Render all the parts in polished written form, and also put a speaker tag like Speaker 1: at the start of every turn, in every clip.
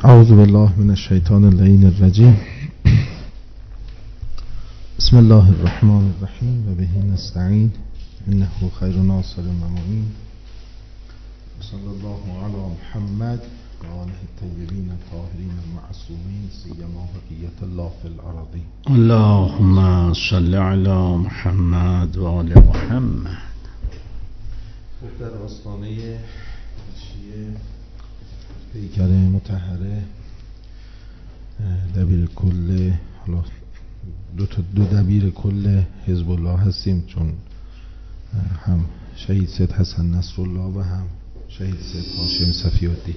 Speaker 1: اعوذ بالله من الشیطان اللعین الرجیم. بسم الله الرحمن الرحیم و به نستعین انه خیر ناصر و معین. صلی الله علی محمد و آله الطیبین الطاهرین المعصومین سیما بقیة الله فی الارضین.
Speaker 2: اللهم صل علی محمد و آل محمد.
Speaker 1: در آستانه شیعه پیکر مطهره دبیر کل، حالا دو دبیر کل حزب الله هستیم، چون هم شهید سید حسن نصرالله و هم شهید سید هاشم صفی‌الدین.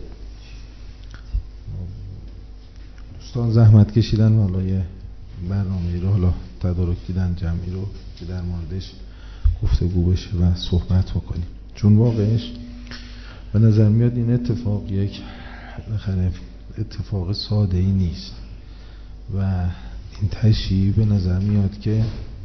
Speaker 1: دوستان زحمت کشیدن و حالا یه برنامه‌ای رو حالا تدارک دیدن، جمعی رو که در موردش گفتگو بشه و صحبت بکنیم، چون واقعش به نظر میاد این اتفاق یک اتفاق ساده ای نیست و این تشییع به نظر میاد که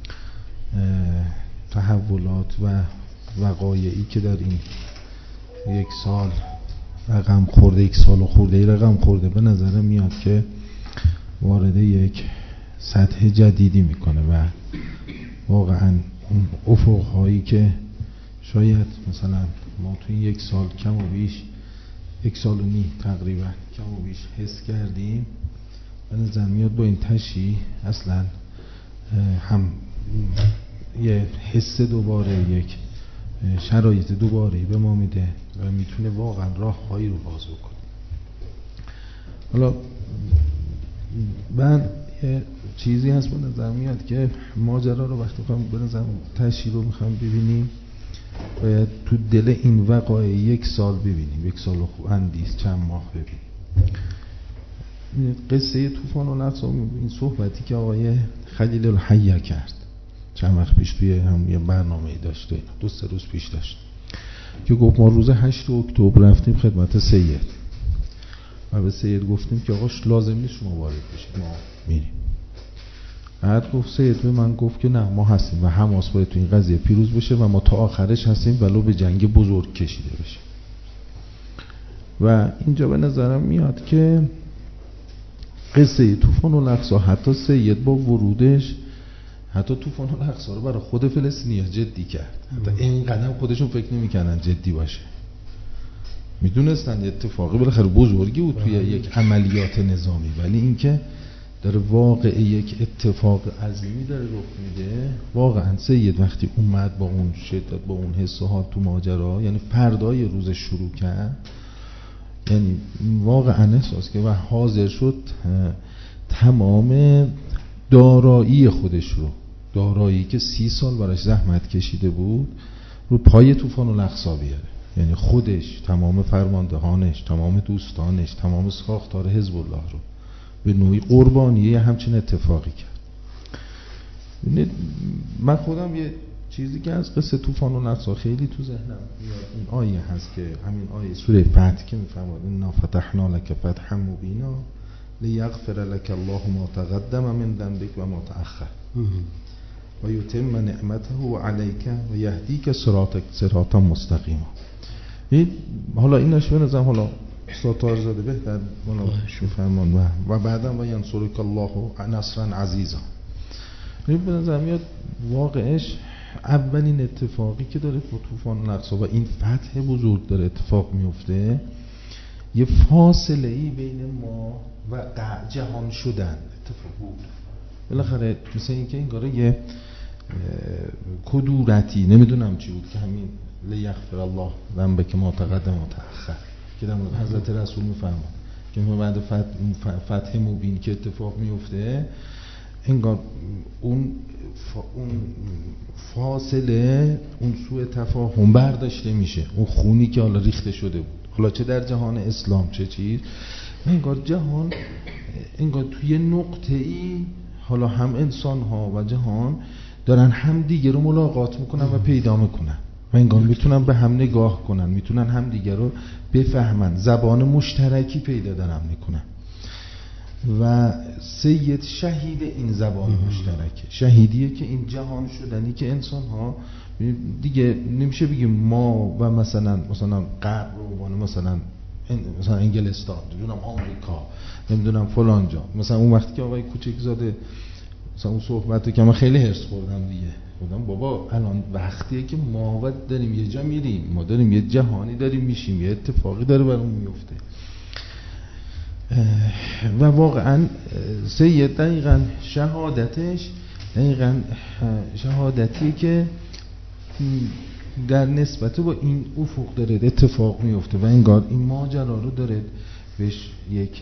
Speaker 1: تحولات و وقایعی که در این یک سال رقم خورده، یک سال و خورده رقم خورده، به نظر میاد که وارد یک سطح جدیدی میکنه و واقعا اون افقهایی که شاید مثلا ما توی یک سال کم و بیش، یک سال و نیم تقریبا کم و بیش حس کردیم، به نظر میاد با این تشییع اصلا هم یه حس دوباره، یک شرایط دوباره به ما میده و میتونه واقعا راههایی رو باز بکنه. حالا من یه چیزی هست به نظر میاد که ماجرا رو وقتی به نظر تشییع رو میخوام ببینیم، باید تو دل این وقایع یک سال ببینیم، یک سال و اندیز چند ماه ببینیم. قصه طوفان الاقصی، این صحبتی که آقای خلیل الحیه کرد چند وقت پیش توی هم یه برنامه‌ای داشته، 2-3 روز پیش داشت، که گفت ما روز 8 اکتبر رفتیم خدمت سید و به سید گفتیم که آقاش لازم نیست شما وارد بشید، ما میریم. بعد گفت سید به من گفت که نه، ما هستیم و حماس باید تو این قضیه پیروز بشه و ما تا آخرش هستیم ولو به جنگ بزرگ کشیده بشه. و اینجا به نظرم میاد که قصه طوفان الاقصی، حتی سید با ورودش حتی طوفان الاقصی رو برای خود فلسطینی‌ها جدی کرد، حتی اینقدر خودشون فکر نمی‌کردن جدی باشه، میدونستن اتفاقی بالاخره بزرگی بود توی یک عملیات نظامی، ولی اینکه داره واقعی یک اتفاق عظیمی داره رخ میده. واقعا سید وقتی اومد با اون شدت، با اون حس و حال تو ماجرا، یعنی فردای روزش شروع کرد، یعنی واقعا احساس که و حاضر شد تمام دارایی خودش رو، دارایی که 30 سال براش زحمت کشیده بود، رو پای طوفان الاقصی بیاره. یعنی خودش، تمام فرماندهانش، تمام دوستانش، تمام ساختار حزب الله رو به نوعی قربانی همچین اتفاقی کرد. من خودم یه چیزی که از قصه طوفان الاقصی خیلی تو ذهنم میاد، این آیه هست که همین آیه سوره فتح که میفرماد انا فتحنا لك فتحا مبینا لیغفر لك الله ما تقدم من ذنبك و ما تأخر و یتم نعمته علیک و یهدیک صراطا مستقیما. حالا این نشون نظام، حالا استاد طاهرزاده بهتر فرمان و بعدم و ینصرک الله نصرا عزیزا. به نظر میاد واقعش اولین اتفاقی که داره با طوفان الاقصی و این فتح بزرگ داره اتفاق میفته، یه فاصله ای بین ما و جهان شدن اتفاق بود. بالاخره مثل این که انگار یه کدورتی، نمیدونم چی بود، که همین لیغفر الله ذنبک ما تقدم و تأخر که در مورد حضرت رسول میفرماد که بعد فتح مبین که اتفاق میفته، انگار اون فاصله، اون سوء تفاهم برداشته میشه، اون خونی که حالا ریخته شده بود، حالا چه در جهان اسلام چه چیز، انگار جهان، انگار توی نقطه ای، حالا هم انسان ها و جهان دارن هم دیگه رو ملاقات میکنن و پیدا میکنن و انگار میتونن به هم نگاه کنن، میتونن هم دیگه رو بفهمن، زبان مشترکی پیدا دارن میکنن. و سید شهید این زبان مشترکه، شهیدیه که این جهان شدنی که انسان ها دیگه نمیشه بگیم ما و مثلا غرب رو عنوان مثلا مثلا انگلستان، نمیدونم آمریکا، نمیدونم فلان جا. مثلا اون وقتی که آقای کوچکزاده مثلا اون صحبتو که من خیلی هرس خوردم دیگه، گفتم بابا الان وقتیه که ما باید داریم یه جا میریم، ما داریم یه جهانی داریم میشیم، یه اتفاقی داره برامون میفته. و واقعا سید دقیقاً شهادتش دقیقاً شهادتی که در نسبت با این افق داره اتفاق میفته و انگار این ماجرا رو داره بهش یک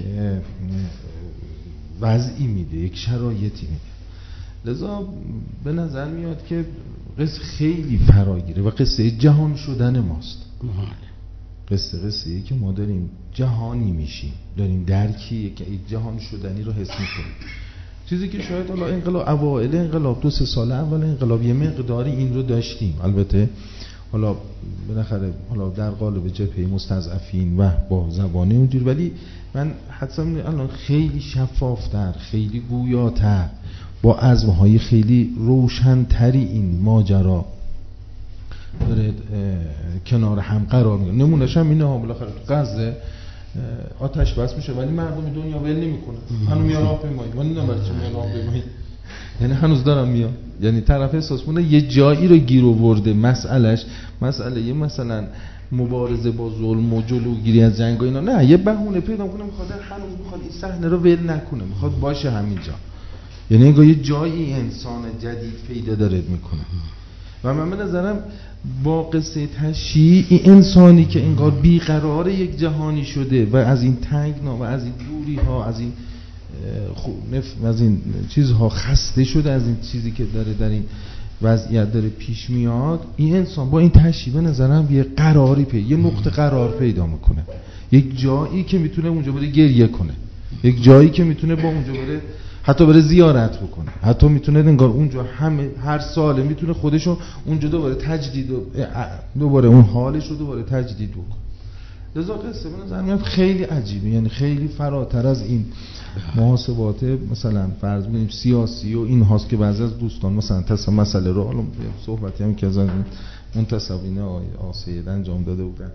Speaker 1: وضعی میده، یک شرایطی میده. لذا به نظر میاد که قصه خیلی فراگیره و قصه جهان شدن ماست. قصه‌ای که ما داریم جهانی میشیم، داریم درکی یک جهان شدنی رو حس میکنیم. چیزی که شاید حالا انقلاب اوایل انقلاب 2-3 سال اول انقلاب یه مقداری این رو داشتیم، البته حالا بالاخره حالا در قالب جبهه مستضعفین و با زبانه اونجوری، ولی من حدسم الان خیلی شفافتر، خیلی گویاتر، با عزم‌های خیلی روشن‌تری این ماجرا داره کنار هم قرار میگیره. نمونهش هم اینه ها، بالاخره تو غزه آتش بس میشه ولی مردم دنیا ول نمیکنه، هنوز میان راهپیمایی، من نمیدونم برای چی میان راهپیمایی، یعنی هنوز دارم میان، یعنی طرف احساس کنه یه جایی رو گیر آورده، مسئله مثلا مبارزه با ظلم و جلوگیری از جنگ و اینا، نه یه بهونه پیدا کنه، میخواد هنوز میخواد این صحنه رو ول نکنه، میخواد باشه همینجا، یعنی انگار یه جایی انسان جدید پیدا داره میکنه. و من به نظرم با قصه تشییع این انسانی که انگار بیقرار یک جهانی شده و از این تنگنا و از این دوری ها، از این از این چیزها خسته شده، از این چیزی که داره در این وضعیت داره پیش میاد، این انسان با این تشییع به نظرم یه قراری یه نقطه قرار پیدا میکنه، یک جایی که میتونه اونجا بره گریه کنه، یک جایی که میتونه با اونجا بره حتی بره زیارت بکنه، حتی میتونه انگار اونجا هر ساله میتونه خودشو اونجا دوباره تجدید و دوباره اون حالش رو دوباره تجدید بکنه. لذا قصه به نظر میاد خیلی عجیبه، یعنی خیلی فراتر از این محاسبات مثلا فرض بگیریم سیاسی و این هاست که بعضی از دوستان مثلا مسئله رو حالا صحبتی هم که از منتصبین آسید انجام داده بودن،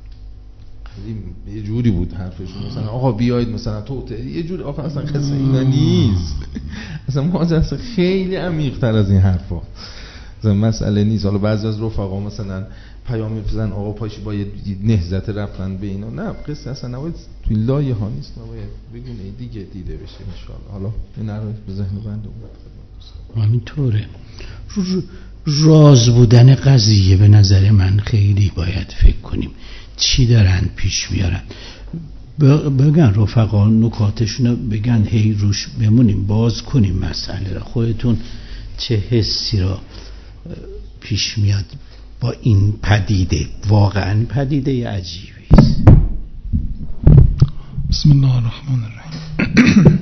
Speaker 1: یه جوری بود حرفشون، مثلا آقا بیایید مثلا توطئه، یه جوری آقا اصلا قصه اینا نیست، اصلا ماجرا خیلی عمیق تر از این حرفا، مثلا مسئله نیست. حالا بعضی از رفقا مثلا پیام میفرستن آقا پاشی با یه نهضت رفتن به اینا، نه قصه اصلا نباید توی لایه ها نیست، نباید بگونه دیگه دیده بشه ان شاء الله. حالا این رو به ذهن بنده اومد.
Speaker 2: همینطوره. راز بودن قضیه به نظر من خیلی باید فکر کنیم چی دارن پیش میارن، بگن رفقا نکاتشونو بگن، هی روش بمونیم، باز کنیم مسئله را. خودتون چه حسی را پیش میاد با این پدیده؟ واقعا پدیده عجیبی است.
Speaker 3: بسم الله الرحمن الرحیم.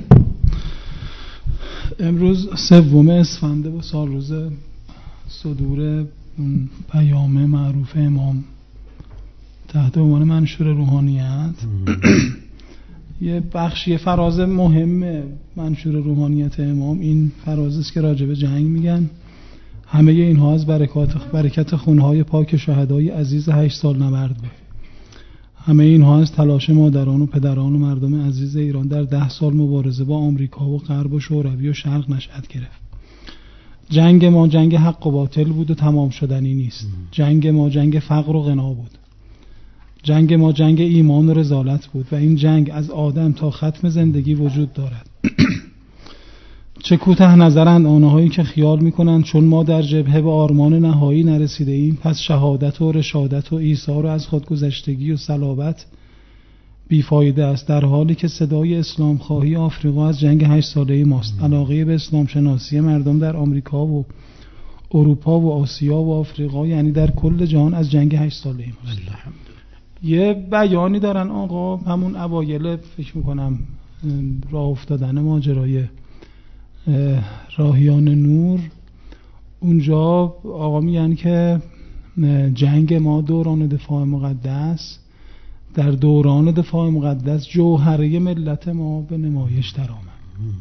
Speaker 3: امروز 3 اسفند و سال روز صدور پیام معروف امام تحت عنوان منشور روحانیت. یه فراز مهم منشور روحانیت امام این فراز است که راجع به جنگ میگن. همه اینها از برکت خونهای پاک شهدای عزیز 8 سال نبرد بود. همه اینها از تلاش مادران و پدران و مردم عزیز ایران در 10 سال مبارزه با آمریکا و غرب و شوروی و شرق نشأت گرفت. جنگ ما جنگ حق و باطل بود و تمام شدنی نیست. جنگ ما جنگ فقر و غنا بود. جنگ ما جنگ ایمان و رسالت بود و این جنگ از آدم تا ختم زندگی وجود دارد. چه کوته نظرند آنهایی که خیال میکنند چون ما در جبهه به آرمان نهایی نرسیده ایم پس شهادت و رشادت و ایثار از خودگذشتگی و صلابت بیفایده است، در حالی که صدای اسلام خواهی آفریقا از جنگ 8 ساله ماست. علاقه به اسلام شناسی مردم در آمریکا و اروپا و آسیا و آفریقا، یعنی در کل جهان، از جنگ 8 ساله ماست. یه بیانی دارن آقا همون اوایل فکر میکنم راه افتادن ماجرای راهیان نور، اونجا آقا میگن که جنگ ما دوران دفاع مقدس، در دوران دفاع مقدس جوهره ملت ما به نمایش در آمد.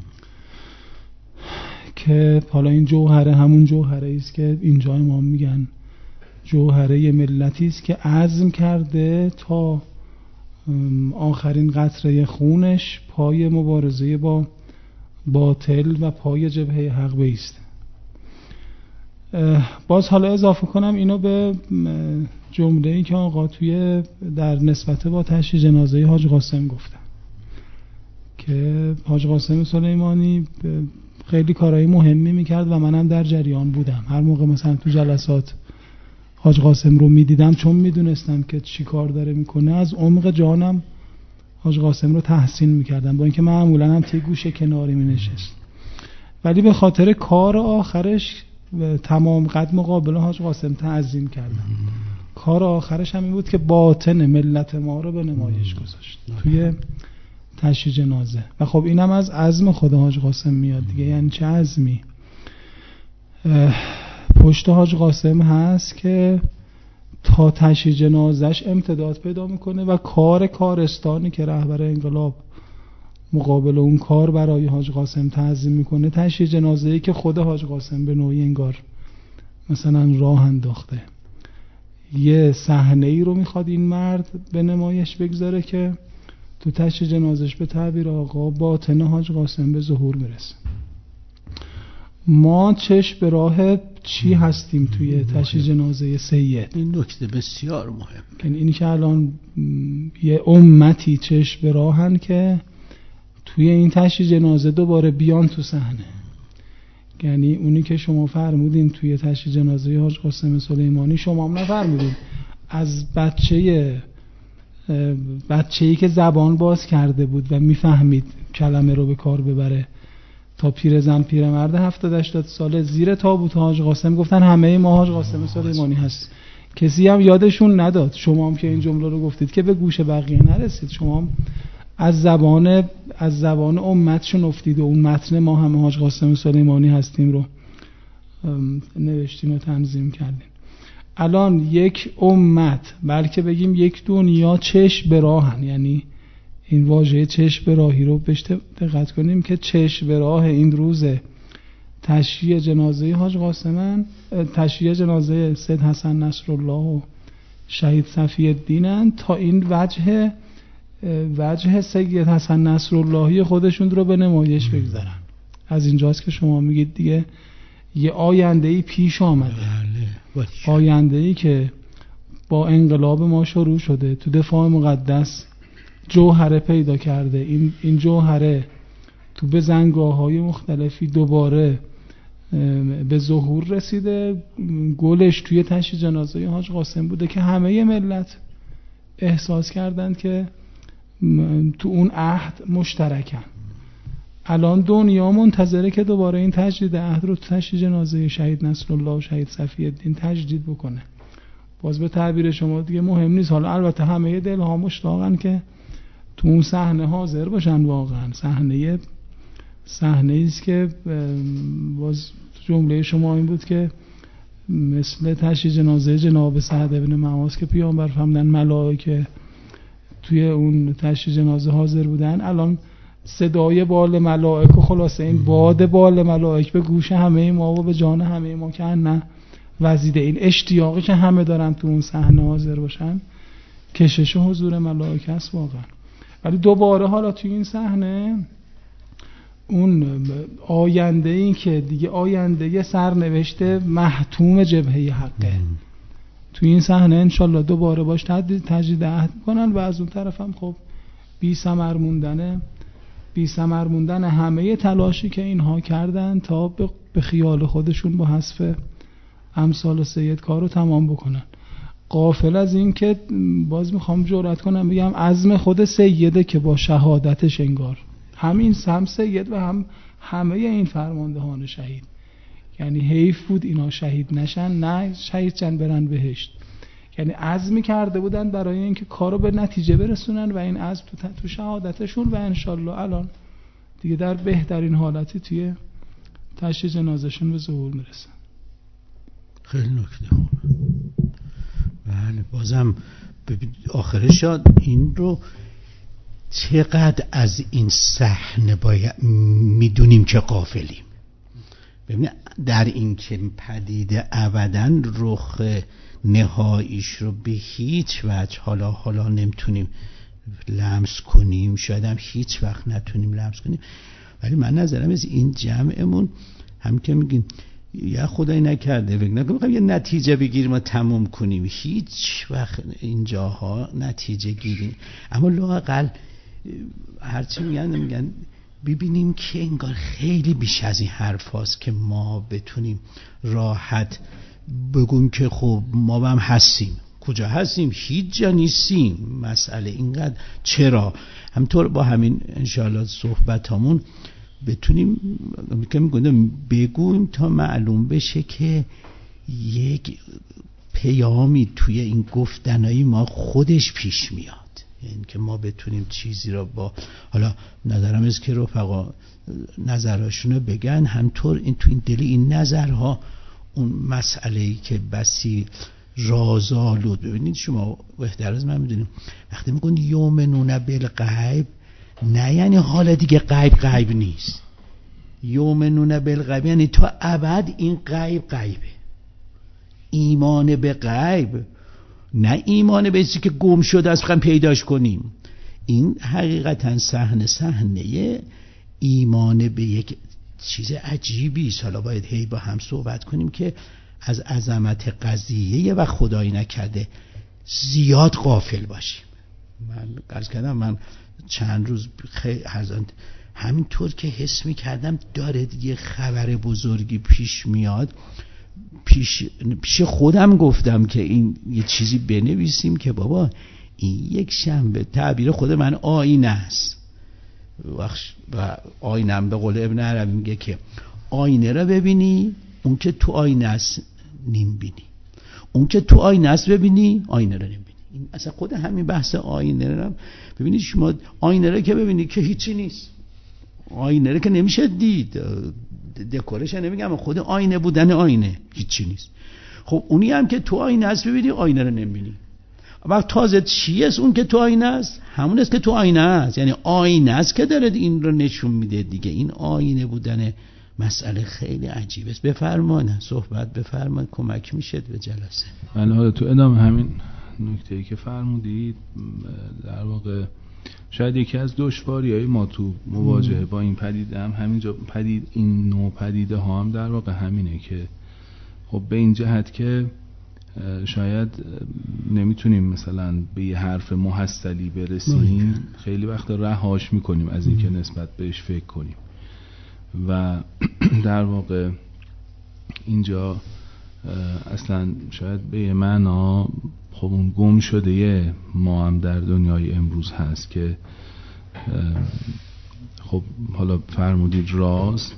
Speaker 3: که حالا این جوهره همون جوهره است که اینجا امام میگن جوهره ملتی است که عزم کرده تا آخرین قطره خونش پای مبارزه با باطل و پای جبهه حق بایسته. باز حالا اضافه کنم اینو به جمله‌ای که آقا در نسبت با تشییع جنازه حاج قاسم گفتن که حاج قاسم سلیمانی خیلی کارهای مهمی میکرد و منم در جریان بودم. هر موقع مثلا تو جلسات حاج قاسم رو میدیدم، چون میدونستم که چی کار داره میکنه، از عمق جانم حاج قاسم رو تحسین میکردم، با اینکه معمولا هم توی گوشه کناری مینشست، ولی به خاطر کار آخرش تمام قد مقابل حاج قاسم تعظیم کردم. کار آخرش هم این بود که باطن ملت ما رو به نمایش گذاشت توی تشییع جنازه. و خب اینم از عزم خود حاج قاسم میاد دیگه. یعنی چه عزمی پشت حاج قاسم هست که تا تشییع جنازش امتداد پیدا میکنه و کارستانی که رهبر انقلاب مقابل اون کار برای حاج قاسم تعظیم میکنه، تشییع جنازه‌ای که خود حاج قاسم به نوعی انگار مثلا راه انداخته. یه صحنه‌ای رو میخواد این مرد به نمایش بگذاره که تو تشییع جنازش به تعبیر آقا باطن حاج قاسم به ظهور میرسه. ما چشم به راه چی هستیم توی تشییع جنازه سید؟
Speaker 2: این نکته بسیار مهم.
Speaker 3: اینی که الان یه امتی چشم به راهن که توی این تشییع جنازه دوباره بیان تو صحنه. یعنی اونی که شما فرمودین توی تشییع جنازه حاج قاسم سلیمانی، شما هم نفرمودین از بچه‌ای که زبان باز کرده بود و میفهمید کلمه رو به کار ببره، تا پیرزن پیرمرد 70-80 ساله زیر تابوت حاج قاسم گفتن همه ما حاج قاسم سلیمانی هست. کسی هم یادشون نداد. شما هم که این جمله رو گفتید که به گوش بقیه نرسید، شما هم از زبان امتشون افتید و اون متن ما همه حاج قاسم سلیمانی هستیم رو نوشتین و تنظیم کردین. الان یک امت، بلکه بگیم یک دنیا چشم به راهن. یعنی این واژه چشم به راهی رو بهش دقت کنیم که چشم به راه این روز تشییع جنازه حاج قاسمن، تشییع جنازه سید حسن نصرالله و شهید صفی الدینن، تا این وجه سید حسن نصراللهی خودشون رو به نمایش بگذارن. از اینجاست که شما میگید دیگه یه آینده‌ای پیش آمده. آینده‌ای که با انقلاب ما شروع شده، تو دفاع مقدس جوهره پیدا کرده. این جوهره تو بزنگاه‌های مختلفی دوباره به ظهور رسیده. گلش توی تشییع جنازه حاج قاسم بوده که همه ملت احساس کردند که تو اون عهد مشترکن. الان دنیا منتظره که دوباره این تجدید عهد رو تو تشییع جنازه شهید نصرالله و شهید صفی الدین تجدید بکنه. باز به تعبیر شما دیگه مهم نیست. حالا البته همه دل‌ها مشتاقن که تو اون صحنه حاضر باشن. واقعا صحنه است که باز جمله شما این بود که مثل تشییع جنازه جناب سعد بن معاذ که پیامبر فرمودن ملائکه توی اون تشییع جنازه حاضر بودن، الان صدای بال ملائک و خلاصه این باد بال ملائک به گوش همه ما و به جان همه ما که نه وزیده. این اشتیاقی که همه دارن تو اون صحنه حاضر باشن، کشش حضور ملائکه است واقعا. ولی دوباره حالا توی این صحنه اون آینده این که دیگه آینده سرنوشت محتوم جبهه حقه، توی این صحنه انشالله دوباره باش تجدید عهد کنن. و از اون طرف هم خب بی ثمر موندن همه تلاشی که اینها کردن تا به خیال خودشون با حذف امثال سید کارو تمام بکنن. غافل از این که باز میخوام جرأت کنم بگم عزم خود سیده که با شهادتش انگار همین هم سید و هم همه این فرماندهان شهید، یعنی حیف بود اینا شهید نشن، نه شهید چند برن بهشت. یعنی عزمی کرده بودن برای اینکه کارو به نتیجه برسونن و این عزم تو شهادتشون و انشالله الان دیگه در بهترین حالتی توی تشییع جنازشون به ظهور میرسن.
Speaker 2: خیلی نکته خوبه. بله بازم آخرش این رو چقدر از این صحنه باید میدونیم که غافلیم. ببینید در این که پدیده ابداً رخ نهاییش رو به هیچ وجه حالا نمیتونیم لمس کنیم، شاید هم هیچ وقت نتونیم لمس کنیم، ولی من نظرم از این جمعمون هم که میگیم یا خدای نکرده فکر نکنم یه نتیجه بگیریم و تموم کنیم، هیچ وقت اینجاها نتیجه گیریم، اما لااقل هرچی میگن ببینیم که انگار خیلی بیش از این حرف هاست که ما بتونیم راحت بگویم که خب ما هم هستیم. کجا هستیم؟ هیچ جا نیستیم. مسئله اینقدر چرا همطور با همین انشاءالله صحبتامون بتونیم که میگم بگویم تا معلوم بشه که یک پیامی توی این گفتنهای ما خودش پیش میاد، یعنی که ما بتونیم چیزی را با حالا نظرم است که رفقا نظراشونو بگن، همطور این تو این دل این نظرها اون مسئله‌ای که بسی رازآلود. ببینید شما بهتر از من میدونیم وقتی میگن یؤمنون بالغیب نه یعنی حالا دیگه غیب نیست. یؤمنون بالغیب یعنی تا ابد این غیبه. ایمان به غیب نه ایمان به چیزی که گم شده است بخوایم پیداش کنیم. این حقیقتا صحنه ایمان به یک چیز عجیبی است. حالا باید هی با هم صحبت کنیم که از عظمت قضیه و خدایی نکرده زیاد غافل باشیم. من عرض کردم من چند روز همینطور که حس می‌کردم داره یه خبر بزرگی پیش میاد، پیش خودم گفتم که این یه چیزی بنویسیم که بابا این یک شنبه تعبیر خود من آینه است و آینه به قول ابن عربی میگه که آینه را ببینی اون که تو آینه است نیم بینی، اون که تو آینه است ببینی آینه را نیم بینی. این اصلا خود همین بحث آینه را ببینید شما آینه را که ببینی که هیچی نیست، آینه را که نمیشه دید، دکورش نمیگم، خود آینه بودن آینه هیچی نیست. خب اونی هم که تو آینه است ببینی آینه رو نمیبینی. وقت تازه چی است اون که تو آینه است؟ همون است که تو آینه است، یعنی آینه است که داره این رو نشون میده دیگه. این آینه بودن مسئله خیلی عجیبه است. بفرمایید صحبت بفرمایید، کمک میشه به جلسه.
Speaker 4: من حالا تو ادامه همین نکته‌ای که فرمودید در واقع شاید یکی از دشواری‌های ما تو مواجهه با این پدیده هم همینجا این نوع پدیده ها هم در واقع همینه که خب به این جهت که شاید نمیتونیم مثلا به یه حرف محصلی برسیم، خیلی وقتا رهاش میکنیم از این که نسبت بهش فکر کنیم و در واقع اینجا اصلا شاید به یه معنا خب اون گم شده ما هم در دنیای امروز هست که خب حالا فرمودید راز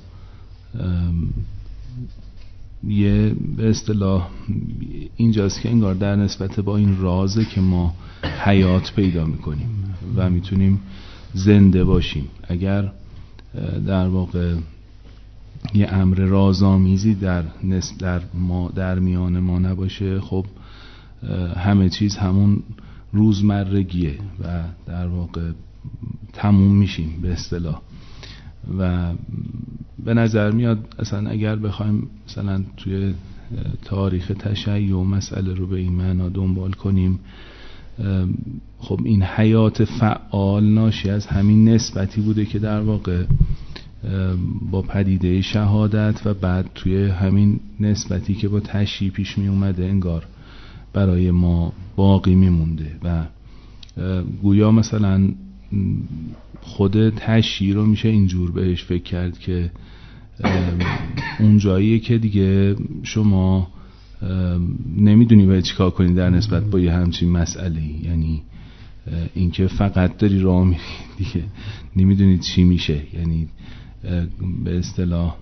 Speaker 4: یه به اصطلاح اینجاست که انگار در نسبت با این رازه که ما حیات پیدا میکنیم و میتونیم زنده باشیم. اگر در واقع یه امر رازآمیزی در میان ما نباشه خب همه چیز همون روزمرگیه و در واقع تموم میشیم به اصطلاح. و به نظر میاد اصلا اگر بخوایم مثلا توی تاریخ تشیع مسئله رو به این معنا دنبال کنیم، خب این حیات فعال ناشی از همین نسبتی بوده که در واقع با پدیده شهادت و بعد توی همین نسبتی که با تشیع پیش می اومده انگار برای ما باقی میمونده و گویا مثلا خود تشیع رو میشه اینجور بهش فکر کرد که اون جاییه که دیگه شما نمیدونی باید چیکار کنی در نسبت با یه همچین مسئله، یعنی اینکه فقط داری راه میری دیگه نمیدونی چی میشه، یعنی به اصطلاح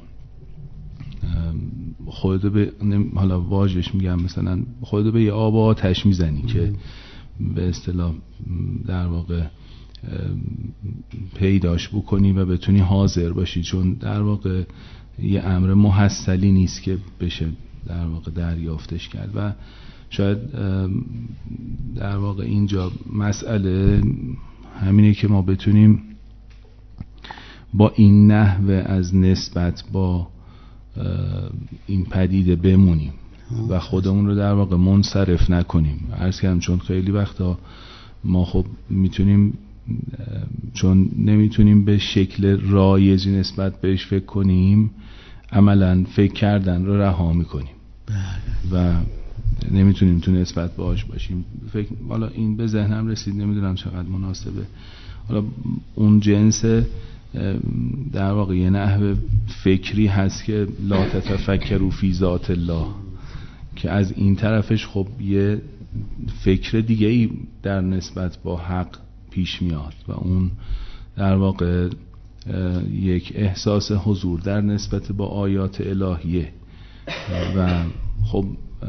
Speaker 4: خودتو به حالا واژش میگم مثلا خودتو به یه آب و آتش میزنی که به اصطلاح در واقع پیداش بکنی و بتونی حاضر باشی، چون در واقع یه امر محصلی نیست که بشه در واقع دریافتش کرد. و شاید در واقع اینجا مسئله همینه که ما بتونیم با این نحوه از نسبت با این پدیده بمونیم و خودمون رو در واقع منصرف نکنیم. عرض کردم چون خیلی وقتا ما خب میتونیم، چون نمیتونیم به شکل رایجی نسبت بهش فکر کنیم، عملا فکر کردن رو رها میکنیم و نمیتونیم تو نسبت باهاش باشیم. حالا این به ذهنم رسید، نمیدونم چقدر مناسبه. حالا اون جنس در واقع یه نحو فکری هست که لا تتفکروا فی ذات الله، که از این طرفش خب یه فکر دیگه ای در نسبت با حق پیش میاد و اون در واقع یک احساس حضور در نسبت با آیات الهیه. و خب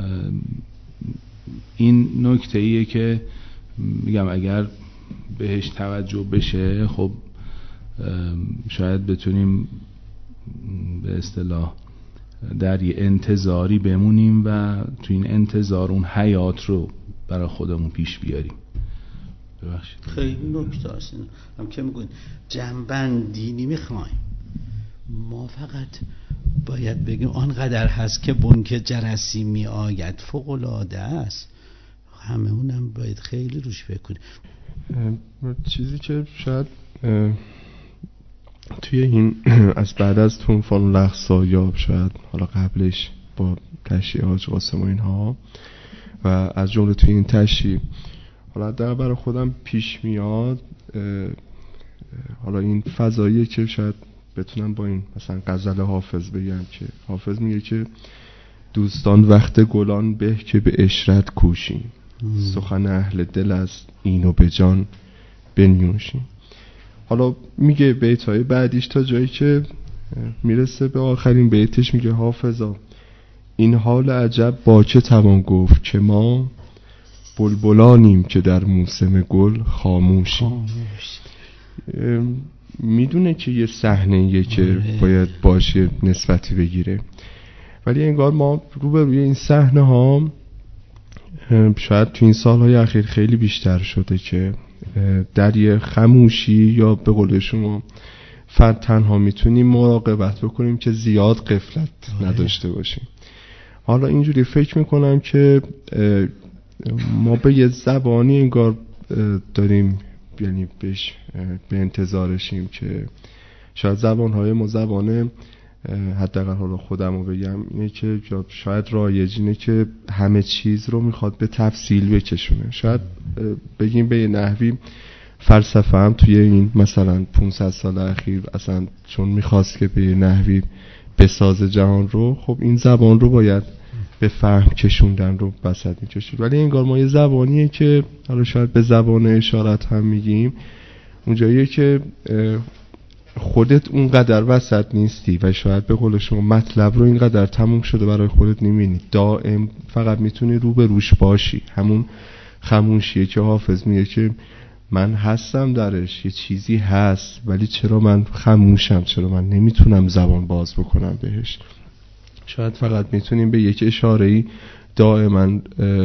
Speaker 4: این نکته ایه که میگم اگر بهش توجه بشه خب شاید بتونیم به اصطلاح در یه انتظاری بمونیم و تو این انتظار اون حیات رو برای خودمون پیش بیاریم. ببخشید
Speaker 2: خیلی نکته است. هم که میگوین جنبندی نمیخوایم، ما فقط باید بگیم آنقدر هست که بنک جرسی می آید فوق العاده است. همه اونم باید خیلی روش فکر کنیم.
Speaker 5: چیزی که شاید توی این از بعد از طوفان الاقصی یا شاید حالا قبلش با تشییع حاج قاسم و اینها و از جمله توی این تشییع حالا در برای خودم پیش میاد، حالا این فضاییه که شاید بتونم با این مثلا غزل حافظ بگم که حافظ میگه که دوستان وقت گلان به که به عشرت کوشیم، سخن اهل دل از اینو به جان بنیوشیم. حالا میگه بیتای بعدیش تا جایی که میرسه به آخرین بیتش میگه حافظا این حال عجب با چه توان گفت که ما بلبلانیم که در موسم گل خاموشیم. میدونه که یه صحنه‌ایه که باید باشه نسبتی بگیره، ولی انگار ما روبروی این صحنه ها شاید تو این سالهای اخیر خیلی بیشتر شده که در یه خموشی یا به قول شما فرد تنها میتونیم مراقبت بکنیم که زیاد غفلت نداشته باشیم. حالا اینجوری فکر میکنم که ما به یه زبانی انگار داریم، یعنی بهش به انتظارشیم که شاید زبانهای ما زبانه حداقل حالا خودم رو بگم اینه که شاید رایج اینه که همه چیز رو میخواد به تفصیل بکشونه. شاید بگیم به یه نحوی فلسفه هم توی این مثلا 500 سال اخیر اصلا چون میخواست که به یه نحوی بساز جهان رو، خب این زبان رو باید به فهم کشوندن رو بسط میکشید. ولی انگار ما یه زبانیه که حالا شاید به زبان اشارت هم میگیم، اونجاییه که خودت اونقدر وسط نیستی و شاید به قول شما مطلب رو اینقدر تموم شده برای خودت نمیبینی، دائم فقط میتونی رو به روش باشی. همون خموشیه که حافظ میگه که من هستم درش، یه چیزی هست ولی چرا من خموشم، چرا من نمیتونم زبان باز بکنم بهش. شاید فقط میتونیم به یک اشاره‌ای دائما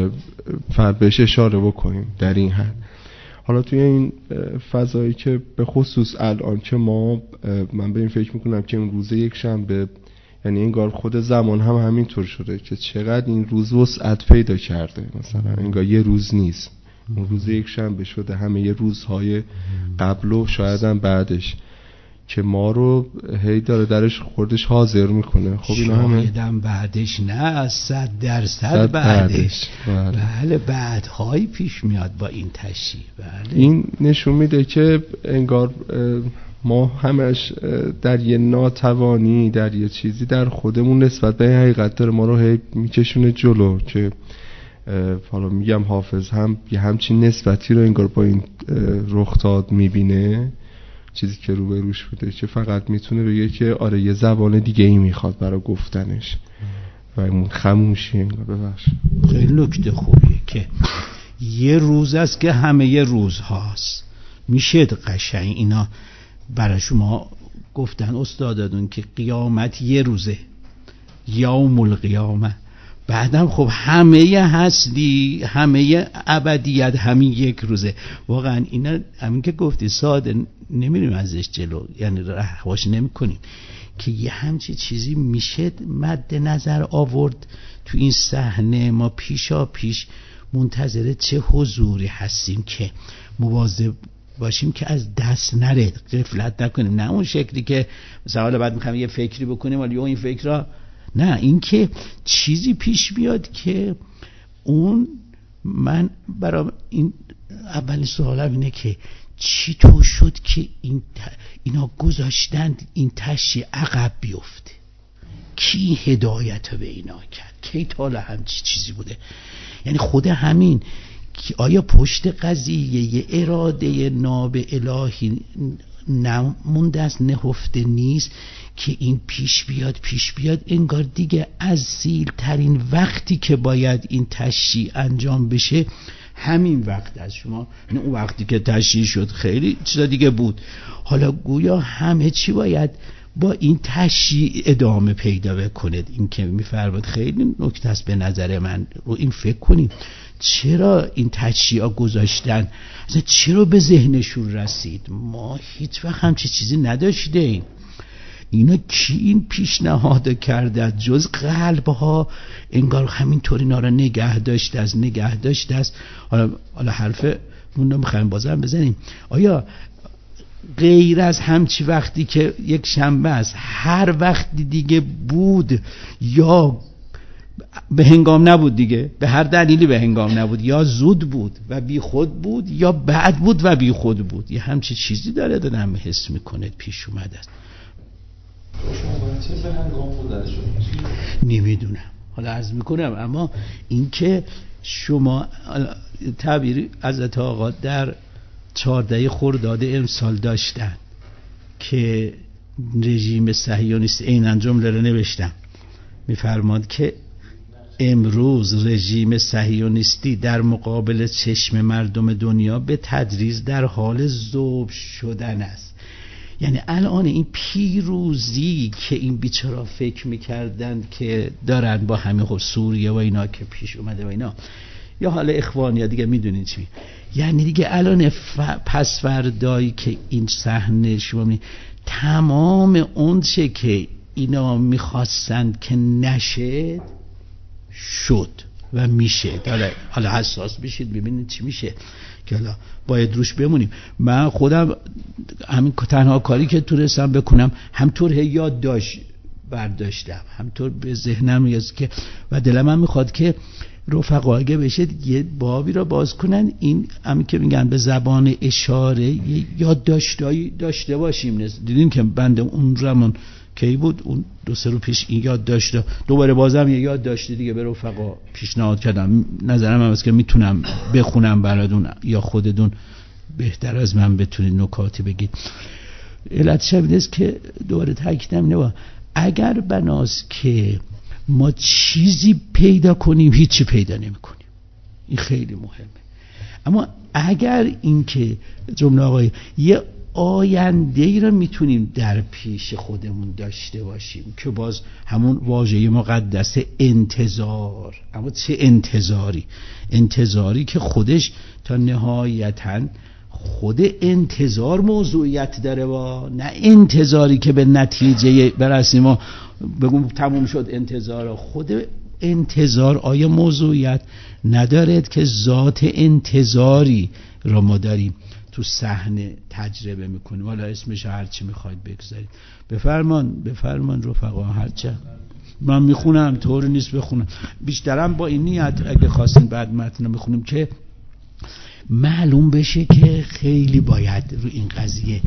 Speaker 5: بهش اشاره بکنیم در این حد. حالا توی این فضایی که به خصوص الان که من به این فکر میکنم که اون روز یک شنبه، یعنی انگار خود زمان هم همینطور شده که چقدر این روز وسعت پیدا کرده، مثلا انگار یه روز نیست، اون روز یک شنبه شده همه یه روزهای قبل و شاید هم بعدش که ما رو هی داره درش خوردش حاضر میکنه. خب اینا همه
Speaker 2: شایدم بعدش نه 100% بعدش. بله بعدهایی پیش میاد با این تشریح. بله
Speaker 5: این نشون میده که انگار ما همش در یه ناتوانی، در یه چیزی در خودمون نسبت به این حقیقت داره ما رو هی میکشونه جلو که حالا میگم حافظ هم یه همچین نسبتی رو انگار با این رخداد میبینه، چیزی که رو به روش بوده که فقط میتونه بگه که آره یه زبان دیگه ای میخواد برای گفتنش و اون خموشی انگار. ببخش
Speaker 2: خیلی نکته خوبیه که یه روز است که همه یه روز هاست. میشه قشنگ اینا برای شما گفتن استادادون که قیامت یه روزه، یوم القیامه، بعدم خب همه هستی، همه ابدیت همین یک روزه. واقعا اینا همین که گفتی ساده نمیریم ازش جلو، یعنی رهاش نمی کنیم که یه همچی چیزی میشه مد نظر آورد تو این صحنه. ما پیشا پیش منتظر چه حضوری هستیم که مواظب باشیم که از دست نره، غفلت نکنیم. نه اون شکلی که مثلا حالا بعد میخوایم یه فکری بکنیم ولی این فکر را نه، این که چیزی پیش بیاد که اون من برای این اولین سوالم اینه که چی تو شد که اینا گذاشتند این تشی عقب بیفته؟ کی هدایت به اینا کرد؟ کی تالا همچی چیزی بوده؟ یعنی خود همین که آیا پشت قضیه یه اراده ناب الهی نمونده است، نهفته نیست که این پیش بیاد انگار دیگه از اصیل ترین وقتی که باید این تشریع انجام بشه همین وقت از شما، اون وقتی که تشریع شد خیلی چیزا دیگه بود، حالا گویا همه چی باید با این تشریع ادامه پیدا بکنه. این که میفرماد خیلی نکته است به نظر من، رو این فکر کنیم چرا این تشریعا گذاشتن، اصلا چرا به ذهنشون رسید؟ ما هیچ وقت همچی چیزی نداشتیم. اینا کی این پیشنهاد کرده جز قلبها؟ انگار همینطور اینا رو نگه داشته است. حالا حرف اون رو میخوایم بازم بزنیم. آیا غیر از همچی وقتی که یک شنبه است هر وقتی دیگه بود یا به هنگام نبود دیگه، به هر دلیلی به هنگام نبود، یا زود بود و بی خود بود یا بعد بود و بی خود بود، یه همچی چیزی داره دادم حس میکنه پیش اومده است. نمیدونم، حالا عرض میکنم، اما این که شما تعبیری حضرت آقا در 14 خرداد امسال داشتن که رژیم صهیونیست، عیناً جمله رو نوشتم، میفرماد که امروز رژیم صهیونیستی در مقابل چشم مردم دنیا به تدریج در حال ذوب شدن است. یعنی الان این پیروزی که این بیچارا فکر میکردن که دارن با همین خب سوریه و اینا که پیش اومده و اینا، یا حالا اخوان یا دیگه میدونین چی، یعنی دیگه الان پس فردایی که این صحنه شما تمام اون چه که اینا میخواستن که نشه شد و میشه. حالا حساس بشید ببینید چی میشه که حالا باید روش بمونیم. من خودم همین تنها کاری که تونستم بکنم همطور یاد برداشتم، همطور به ذهنم میاد که و دلم هم میخواد که رفقا اگه بشه یه بابی رو باز کنن، این همین که میگن به زبان اشاره یاد داشته باشیم. دیدین که بنده اون زمان کی بود، اون 2-3 روز پیش این یاد داشته، دوباره بازم یه یاد داشته دیگه به رفقا پیشنهاد کردم. نظرم هم است که میتونم بخونم براتون یا خودتون بهتر از من بتونید نکاتی بگید. علت شبیه است که دوباره تاکیدم اینه، اگر بناست که ما چیزی پیدا کنیم هیچی پیدا نمی کنیم، این خیلی مهمه. اما اگر این که جمله آقای یه آینده ای رو میتونیم در پیش خودمون داشته باشیم که باز همون واژه مقدس انتظار، اما چه انتظاری که خودش تا نهایتاً خود انتظار موضوعیت داره، و نه انتظاری که به نتیجه برسیم و بگم تموم شد انتظار. خود انتظار آیا موضوعیت ندارد که ذات انتظاری را ما داریم تو صحنه تجربه میکنیم. حالا اسمش هرچی میخواید بگذارید. بفرمان رفقا، هرچه من میخونم طور نیست بخونم، بیشترم با این نیت اگه خواستین بعد متن میخونیم که معلوم بشه که خیلی باید رو این قضیه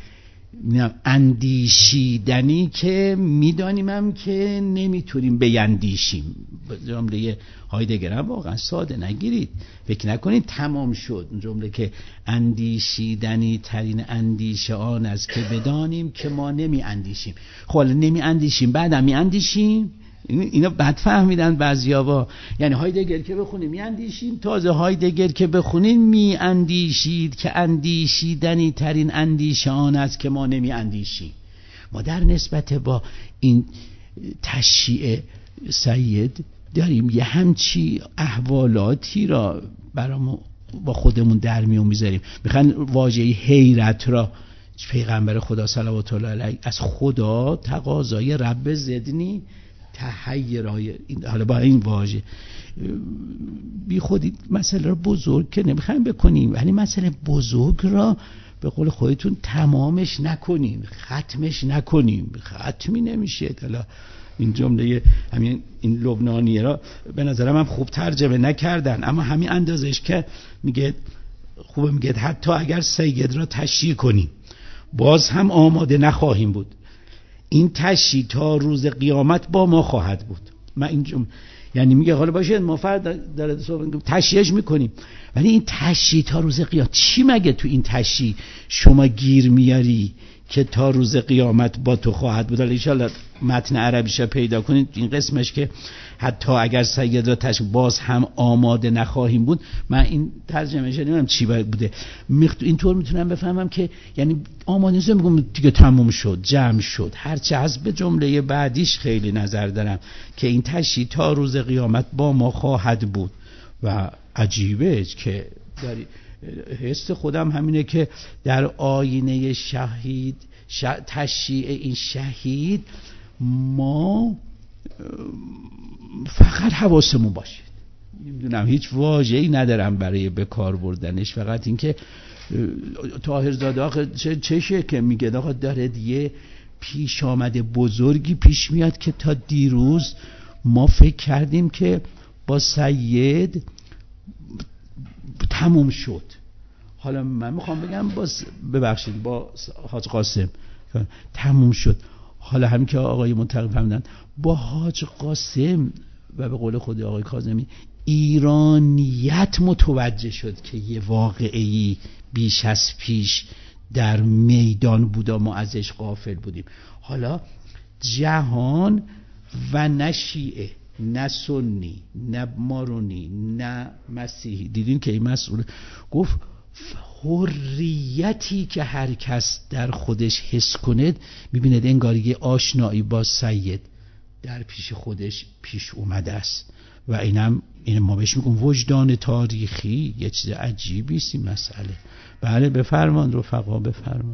Speaker 2: اندیشیدنی که میدانیم هم که نمیتونیم بیندیشیم. جمله هایدگر هم واقعا ساده نگیرید، فکر نکنید تمام شد. جمله که اندیشیدنی ترین اندیشه آن است که بدانیم که ما نمی اندیشیم. خب نمی اندیشیم بعدم می اندیشیم، اینا بد فهمیدن بعضی‌ها. یعنی هایدگر که بخونیم می اندیشیم، تازه هایدگر که بخونیم می اندیشید که اندیشیدنی ترین اندیشه آن است که ما نمی اندیشیم. ما در نسبت با این تشییع سید داریم یه همچی احوالاتی را برامون با خودمون در میون میذاریم. میخوان واژه حیرت را پیغمبر خدا صلوات الله علیه از خدا تقاضای رب زدنی تحیرای این، حالا با این واژه بی خودی مسئله رو بزرگ که نمیخوایم بکنیم، ولی مسئله بزرگ را به قول خودتون تمامش نکنیم، ختمش نکنیم. ختمی نمیشه. حالا این جمله همین این لبنانیه را به نظرم هم خوب ترجمه نکردن، اما همین اندازش که میگه خوبه، میگه حتی اگر سید را تشییع کنیم باز هم آماده نخواهیم بود. این تشییع تا روز قیامت با ما خواهد بود. من این یعنی میگه حالا باشه ما فرد داره تشییعش میکنیم، ولی این تشییع تا روز قیامت چی؟ مگه تو این تشییع شما گیر میاری که تا روز قیامت با تو خواهد بود؟ حالا ان شاءالله متن عربیش پیدا کنید، این قسمش که حتی اگر سید را تشییع باز هم آماده نخواهیم بود، من این ترجمهش نمیدونم چی باید بوده. اینطور میتونم بفهمم که یعنی آماده میگم دیگه تموم شد، جمع شد. هرچه از به جمله بعدیش خیلی نظر دارم که این تشییع تا روز قیامت با ما خواهد بود. و عجیبه که داری حس خودم همینه که در آینه شهید تشییع این شهید ما فقط حواسمون باشه. نمیدونم هیچ واژه‌ای ندارم برای به کار بردنش، فقط این که طاهرزاده آخه چشه که میگه آقا داره یه پیش آمده بزرگی پیش میاد که تا دیروز ما فکر کردیم که با سید تموم شد. حالا من میخوام بگم ببخشید با حاج قاسم تموم شد. حالا همین که آقای منتقی فهمیدن با حاج قاسم و به قول خود آقای کاظمی ایرانیت متوجه شد که یه واقعی بیش از پیش در میدان بود و ما ازش غافل بودیم. حالا جهان و نه شیعه نه سنی نه مارونی نه مسیحی، دیدین که این مسئول گفت حریتی که هر کس در خودش حس کند، میبیند انگار یه آشنایی با سید در پیش خودش پیش اومده است. و اینم ما بهش میگم وجدان تاریخی. یه چیز عجیبی است این مسئله. بله بفرمان رفقا بفرمان.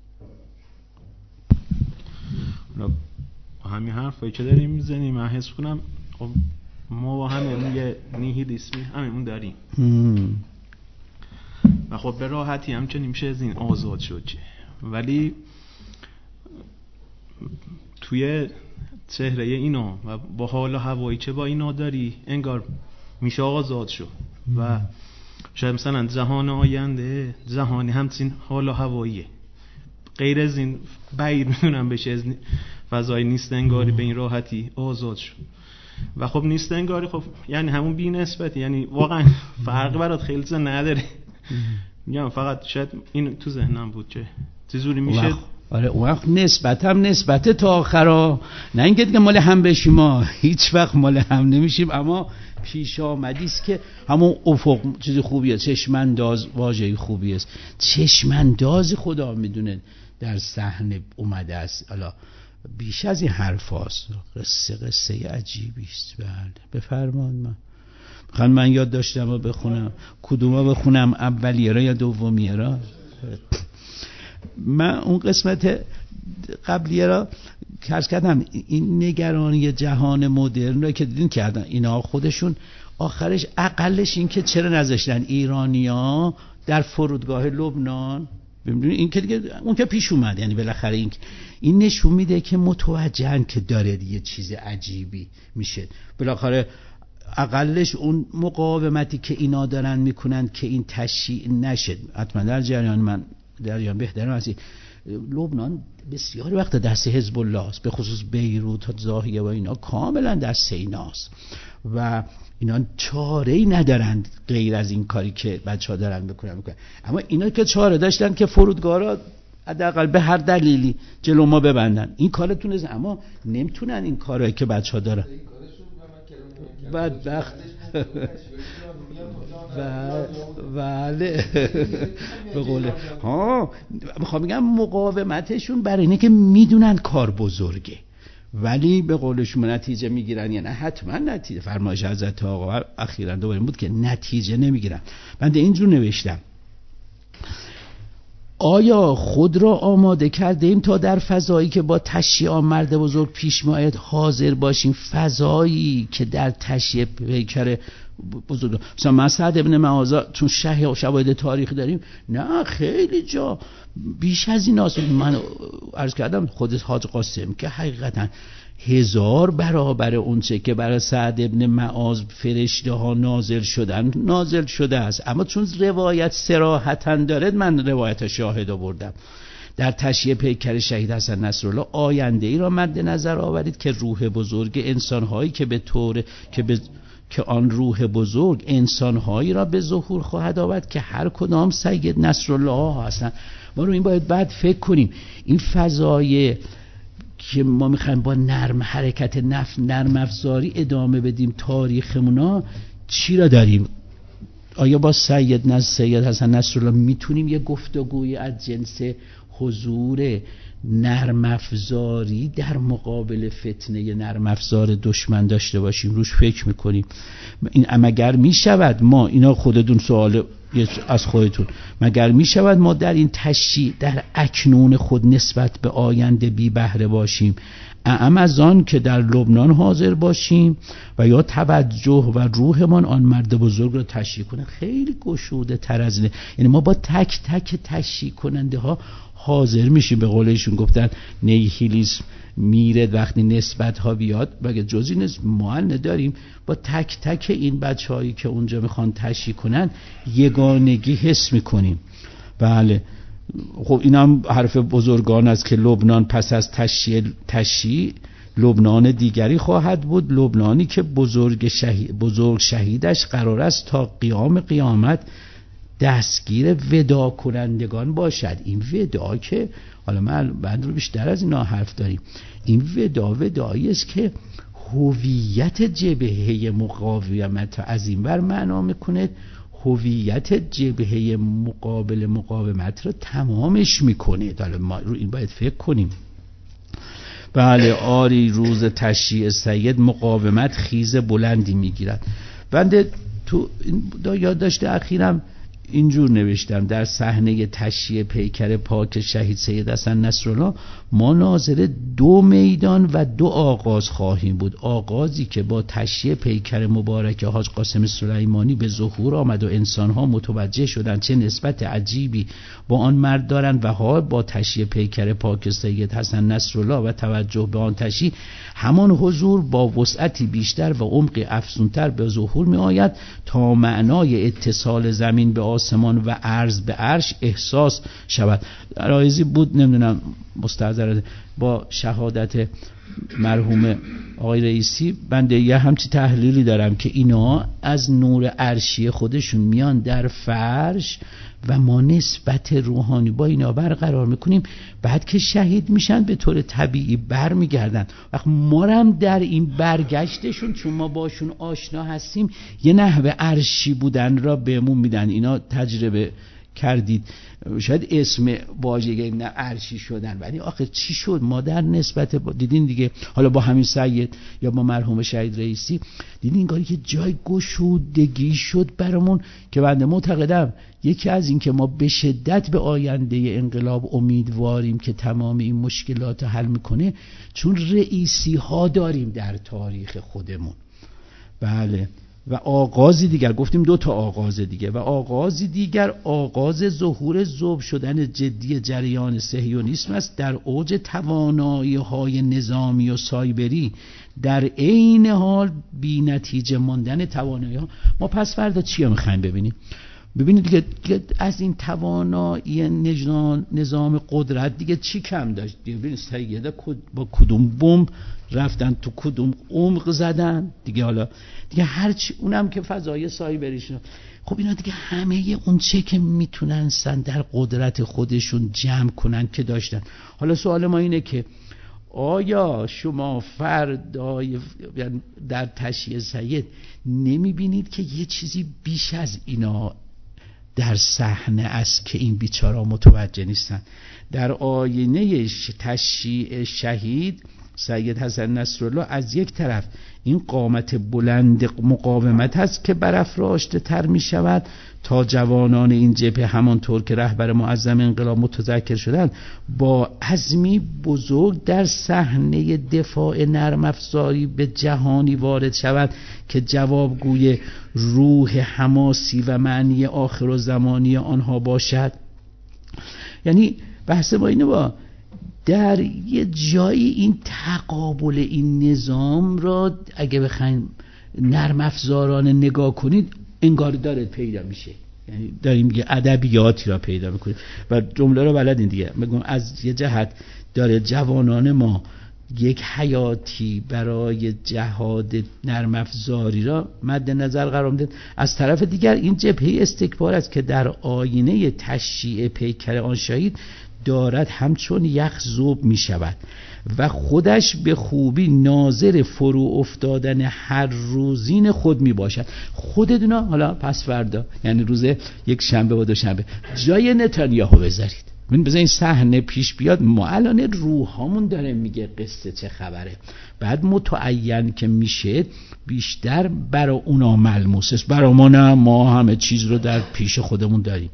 Speaker 4: همین حرفایی که داریم میزنیم من حس کنم خب ما با همه یه نیهیلیسمی هممون داریم و خب به راحتی هم که نمیشه از این آزاد شد چه. ولی توی چهره اینا و با حال و هوایی که با اینا داری انگار میشه آزاد شد و شاید مثلا جهان آینده جهانی همچین حال و هواییه. غیر از این بعید میدونم بشه از فضای نیست انگاری به این راحتی آزاد شد. و خب نیست انگاری خب یعنی همون بی نسبتی، یعنی واقعا فرق برات خیلی زن نداره. میگم فقط شاید این تو ذهنم بود که چجوری میشه.
Speaker 2: آره اون وقت نسبت هم نسبت تا آخرا، نه اینکه دیگه مال هم بشیم، ما هیچ وقت مال هم نمیشیم، اما پیش آمدی است که همون افق چیز خوبیه. چشمانداز واژه خوبی است. چشمانداز خدا میدونه در صحنه اومده است. حالا بیش از این حرف هاست. قصه عجیبی است. بله بفرمان. من یاد داشتم و بخونم. کدوما بخونم؟ اولیه را یا دومیه را؟ من اون قسمت قبلیه را عرض کردم. این نگرانی جهان مدرن رو که دیدین کردن اینا خودشون آخرش اقلش این که چرا نذاشتن ایرانیا در فرودگاه لبنان. ببینید این که دیگه اون که پیش اومد، یعنی بالاخره این نشون میده که متوجهن که داره یه چیز عجیبی میشه. بالاخره اقلش اون مقاومتی که اینا دارن میکنن که این تشییع نشه. حتما در جریان بهترین هستی. لبنان بسیار وقت دست حزب الله است، به خصوص بیروت و ضاحیه و اینا کاملا دست ایناست و اینا چاره‌ای ندارند غیر از این کاری که بچه‌ها دارن میکنن. اما اینا که چاره داشتن که فرودگاه را حداقل به هر دلیلی جلو ما ببندن. این کارتونه، اما نمیتونن این کارایی که بچه‌ها دارن. بدبخت. بله به قوله میخوام بگم مقاومتشون برای اینه که میدونن کار بزرگه، ولی به قولشون نتیجه میگیرن یا نه. حتما نتیجه. فرمایش حضرت آقا اخیراً دوباره بود که نتیجه نمیگیرن. من اینجور نوشتم آیا خود را آماده کرده ایم تا در فضایی که با تشییع مرد بزرگ پیش میآید حاضر باشیم؟ فضایی که در تشییع پیکر بزرگ، مثلا من سعد ابن معاذ چون شواهد تاریخی داریم، نه خیلی جا بیش از این هست. من عرض کردم خود حاج قاسم که حقیقتا 1000 برابر اونچه که برای سعد ابن معاذ فرشته ها نازل شده است، اما چون روایت صراحتا داره، من روایت شاهد آوردم. در تشییع پیکر شهید حسن نصرالله آینده ای را مد نظر آورید که روح بزرگ انسان‌هایی که به طور که آن روح بزرگ انسان‌هایی را به ظهور خواهد آورد که هر کدام سید نصرالله هستند. ما رو این باید بعد فکر کنیم. این فضای که ما میخوایم با حرکت نرم افزاری ادامه بدیم تاریخمونا، چی را داریم؟ آیا با سید حسن نصرالله میتونیم یه گفتگوی از جنس حضور نرم افزاری در مقابل فتنه نرم افزار دشمن داشته باشیم؟ روش فکر میکنیم این مگر میشود ما، اینا خودتون سوال از خودتون، مگر میشود ما در این تشییع در اکنون خود نسبت به آینده بی بهره باشیم؟ اعم از آن که در لبنان حاضر باشیم و یا توجه و روحمان آن مرد بزرگ را تشییع کنه. خیلی گشوده تر از اینه. یعنی ما با تک تک تشییع کننده ها حاضر میشیم. به قولشون گفتن نیهیلیسم میره وقتی نسبت ها بیاد، بگه جزی نیست ما نداریم. با تک تک این بچه هایی که اونجا میخوان تشییع کنن یگانگی حس میکنیم. بله خب این هم حرف بزرگان است که لبنان پس از تشییع لبنان دیگری خواهد بود، لبنانی که بزرگ شهیدش قرار است تا قیام قیامت دستگیر ودا کنندگان باشد. این ودا که حالا من بعد رو بیشتر از اینا حرف داریم، این ودایی است که هویت جبهه مقاومت از این ور معنا میکنه، هویت جبهه مقابل مقاومت رو تمامش میکنه. حالا ما رو این باید فکر کنیم. بله آری روز تشییع سید مقاومت خیز بلندی میگیرد. بنده تو یادداشت اخیرم اینجور نوشتم: در صحنه تشییع پیکر پاک شهید سید حسن نصرالله ما ناظر 2 میدان و 2 آغاز خواهیم بود. آغازی که با تشییع پیکر مبارک حاج قاسم سلیمانی به ظهور آمد و انسانها متوجه شدند چه نسبت عجیبی با آن مرد دارند، و حال با تشییع پیکر پاک سید حسن نصرالله و توجه به آن تشییع همان حضور با وسعتی بیشتر و عمقی افزونتر به ظهور می آید تا معنای اتصال زمین به آسمان و عرض به عرش احساس شود. در آیزی بود، نمیدونم مستحضر با شهادت مرحوم آقای رئیسی، بنده یه همچی تحلیلی دارم که اینا از نور عرشی خودشون میان در فرش و ما نسبت روحانی با اینا برقرار میکنیم، بعد که شهید میشن به طور طبیعی برمیگردن. وقت ما هم در این برگشتشون چون ما باشون آشنا هستیم یه نحوه عرشی بودن را بهمون میدن. اینا تجربه کردید، شاید اسم واژه نه عرشی شدن، ولی آخه چی شد ما در نسبت دیدین دیگه، حالا با همین سید یا با مرحوم شهید رئیسی دیدین انگاری که جای گشودگی شد برامون، که بنده معتقدم یکی از این که ما به شدت به آینده انقلاب امیدواریم که تمام این مشکلات حل میکنه، چون رئیسی ها داریم در تاریخ خودمون. بله و آغازی دیگر، گفتیم 2 تا آغاز دیگه، و آغازی دیگر آغاز ظهور ذوب شدن جدی جریان صهیونیسم است در اوج توانایی‌های نظامی و سایبری، در عین حال بی نتیجه ماندن توانایی‌ها. ما پس فردا چی می‌خوایم ببینیم؟ ببینید دیگه از این توانایی نظام قدرت دیگه چی کم داشت؟ ببینید سیده با کدوم بمب رفتن تو کدوم عمق زدن دیگه، حالا دیگه هرچی اونم که فضای سایبریشون. خب اینا دیگه همه اون چه که میتونن در قدرت خودشون جمع کنن که داشتن. حالا سوال ما اینه که آیا شما فردای در تشییع سید نمیبینید که یه چیزی بیش از اینا در صحنه است که این بیچارا متوجه نیستن؟ در آینه تشییع شهید سید حسن نصرالله از یک طرف این قامت بلند مقاومت هست که برافراشته تر می شود تا جوانان این جبهه همانطور که رهبر معظم انقلاب متذکر شدند با عزمی بزرگ در صحنه دفاع نرم افزاری به جهانی وارد شود که جوابگوی روح حماسی و معنی آخرالزمانی آنها باشد. یعنی بحث ما اینه با در یه جایی این تقابل این نظام را اگه بخوایم نرم افزارانه نگاه کنید انگار داره پیدا میشه، یعنی داریم یه ادبیاتی را پیدا میکنیم و جمله را بلدین دیگه بگم. از یه جهت داره جوانان ما یک حیاتی برای جهاد نرم افزاری را مد نظر قرار میدن، از طرف دیگر این جبهه استکبار است که در آینه تشییع پیکر آن شهید دارد همچون یخ ذوب می شود و خودش به خوبی ناظر فرو افتادن هر روزین خود می باشد. خودتون حالا پس فردا یعنی روز یک شنبه و دوشنبه جای نتانیاهو بذارید، بذار این صحنه پیش بیاد. ما الان روحامون داره میگه قصه چه خبره، بعد متعین که میشه بیشتر برای اونا ملموس است، برای ما نه، ما همه چیز رو در پیش خودمون داریم.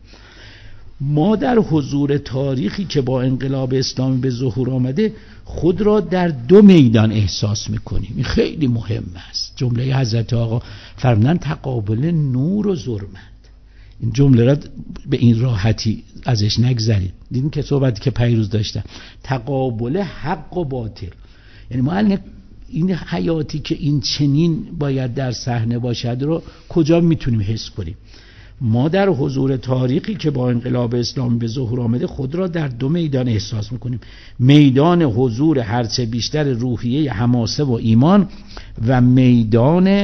Speaker 2: ما در حضور تاریخی که با انقلاب اسلامی به ظهور آمده خود را در دو میدان احساس میکنیم. این خیلی مهم است. جمله حضرت آقا فرمودن تقابل نور و ظلمت، این جمله را به این راحتی ازش نگذرید. دیدین که صحبتی که پیروز داشتم تقابل حق و باطل، یعنی ما این حیاتی که این چنین باید در صحنه باشد رو کجا میتونیم حس کنیم؟ ما در حضور تاریخی که با انقلاب اسلامی به ظهور آمده خود را در دو میدان احساس میکنیم. میدان حضور هرچه بیشتر روحیه حماسه و ایمان و میدان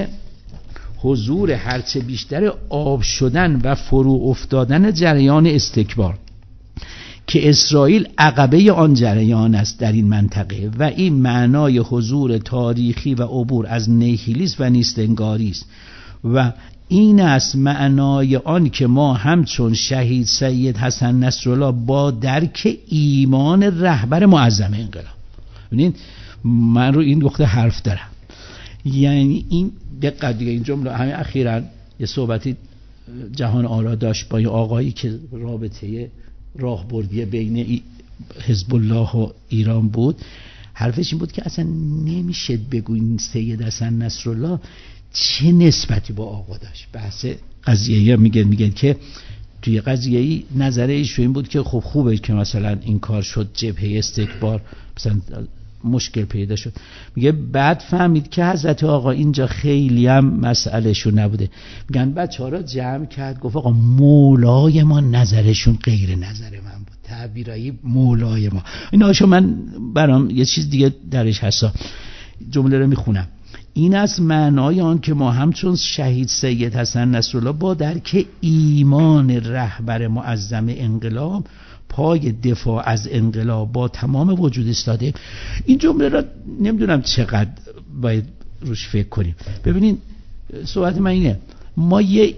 Speaker 2: حضور هرچه بیشتر آب شدن و فرو افتادن جریان استکبار که اسرائیل عقبه آن جریان است در این منطقه و این معنای حضور تاریخی و عبور از نیهیلیسم و نیستنگاری است و این است معنای آن که ما همچون شهید سید حسن نصرالله با درک ایمان رهبر معظم انقلاب، ببینید من رو این نقطه حرف دارم، یعنی این دقت دیگه این جمله همین اخیراً یه صحبتی جهان آرا داشت با یه آقایی که رابطه راهبردی بین حزب الله و ایران بود، حرفش این بود که اصلا نمیشه بگوین سید حسن نصرالله چه نسبتی با آقا داشت. بحث قضیه میگن که توی قضیه نظر ایشون این بود که خب خوبه که مثلا این کار شد، جبهه استکبار مثلا مشکل پیدا شد. میگه بعد فهمید که حضرت آقا اینجا خیلی هم مسئله شون نبوده. میگن بچه‌ها را جمع کرد گفت آقا مولای ما نظرشون غیر نظر من بود، تعبیرایی مولای ما. ایناشو من برام یه چیز دیگه درش هست، جمله رو میخونم. این از معنای آن که ما همچون شهید سید حسن نصرالله با درک ایمان رهبر معظم انقلاب پای دفاع از انقلاب با تمام وجود ایستاده. این جمله را نمیدونم چقدر باید روش فکر کنیم. ببینین صحبت من اینه، ما یه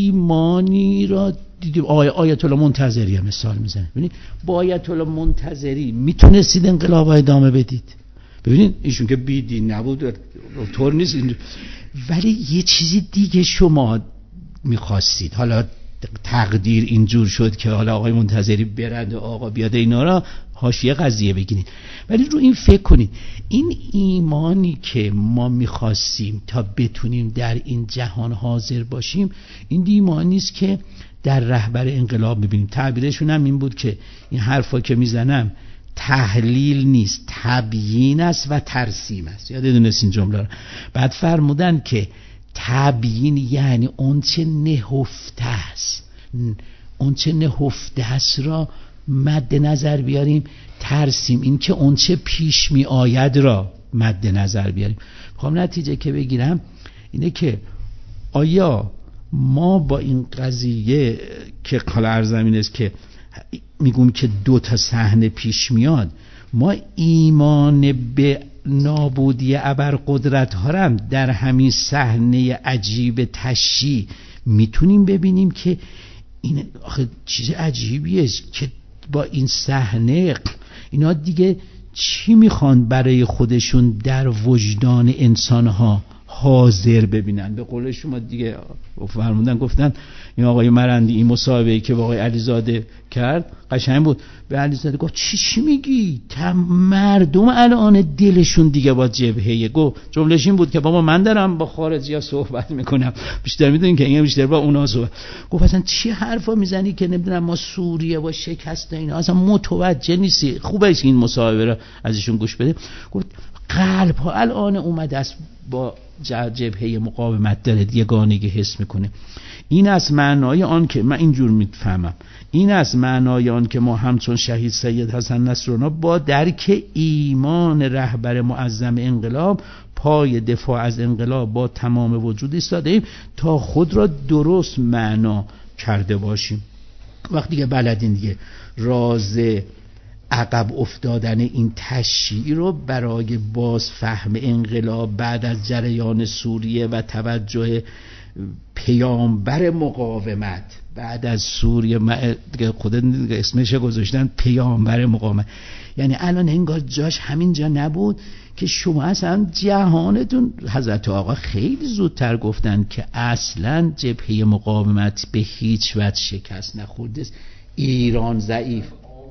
Speaker 2: ایمانی را دیدیم. آیت الله منتظری مثال میزنه. ببینید با آیت الله منتظری میتونستید انقلاب ادامه بدید. ببینید ایشون که بیدین نبود طور نیست، ولی یه چیزی دیگه شما میخواستید. حالا تقدیر اینجور شد که حالا آقای منتظری برند و آقا بیاد اینا را حاشیه قضیه بگیرید، ولی رو این فکر کنید. این ایمانی که ما میخواستیم تا بتونیم در این جهان حاضر باشیم، این ایمانی نیست که در رهبر انقلاب میبینیم. تعبیرشون هم این بود که این حرفا که میزنم تحلیل نیست، تبیین است و ترسیم است. یادتونست این جمله رو؟ بعد فرمودن که تبیین یعنی اون چه نهفته است، اون چه نهفته است را مد نظر بیاریم. ترسیم این که اون چه پیش می آید را مد نظر بیاریم. میخوام نتیجه که بگیرم اینه که آیا ما با این قضیه که حالا عرضم این است که میگم که دو تا صحنه پیش میاد، ما ایمان به نابودی ابرقدرت ها هم در همین صحنه عجیب تشییع میتونیم ببینیم که این آخه چیز عجیبیه که با این صحنه اینا دیگه چی میخوان برای خودشون در وجدان انسانها حاضر ببینن. به قول شما دیگه فرمودن، گفتن این آقای مرندی این مصاحبه‌ای که با آقای علیزاده کرد قشنگ بود. به علیزاده گفت چی میگی؟ مردم الان دلشون دیگه با جبهه. گفت جملهش این بود که بابا من دارم با خارجی‌ها صحبت میکنم، بیشتر میدونین که این بیشتر با اونا صحبت. گفت اصلا چی حرفا میزنی که نمیدونم ما سوریه با شکست اینا اصلا متوجه نیستی. خوبه این مصاحبه رو ازشون گوش بده. گفت قلب ها الان اومده است با جبهه مقاومت داره یگانگی حس میکنه. این از معنای آن که من اینجور میفهمم، این از معنای آن که ما همچون شهید سید حسن نصرالله با درک ایمان رهبر معظم انقلاب پای دفاع از انقلاب با تمام وجود ایستاده ایم تا خود را درست معنا کرده باشیم. وقتی که بلدین دیگه راز عقب افتادن این تشییع رو برای باز فهم انقلاب بعد از جریان سوریه و توجه پیامبر مقاومت بعد از سوریه، خود اسمش گذاشتن پیامبر مقاومت، یعنی الان انگار جاش همینجا نبود که شما اصلا جهانتون. حضرت آقا خیلی زودتر گفتن که اصلا جبهه مقاومت به هیچ وجه شکست نخورده است، ایران ضعیف.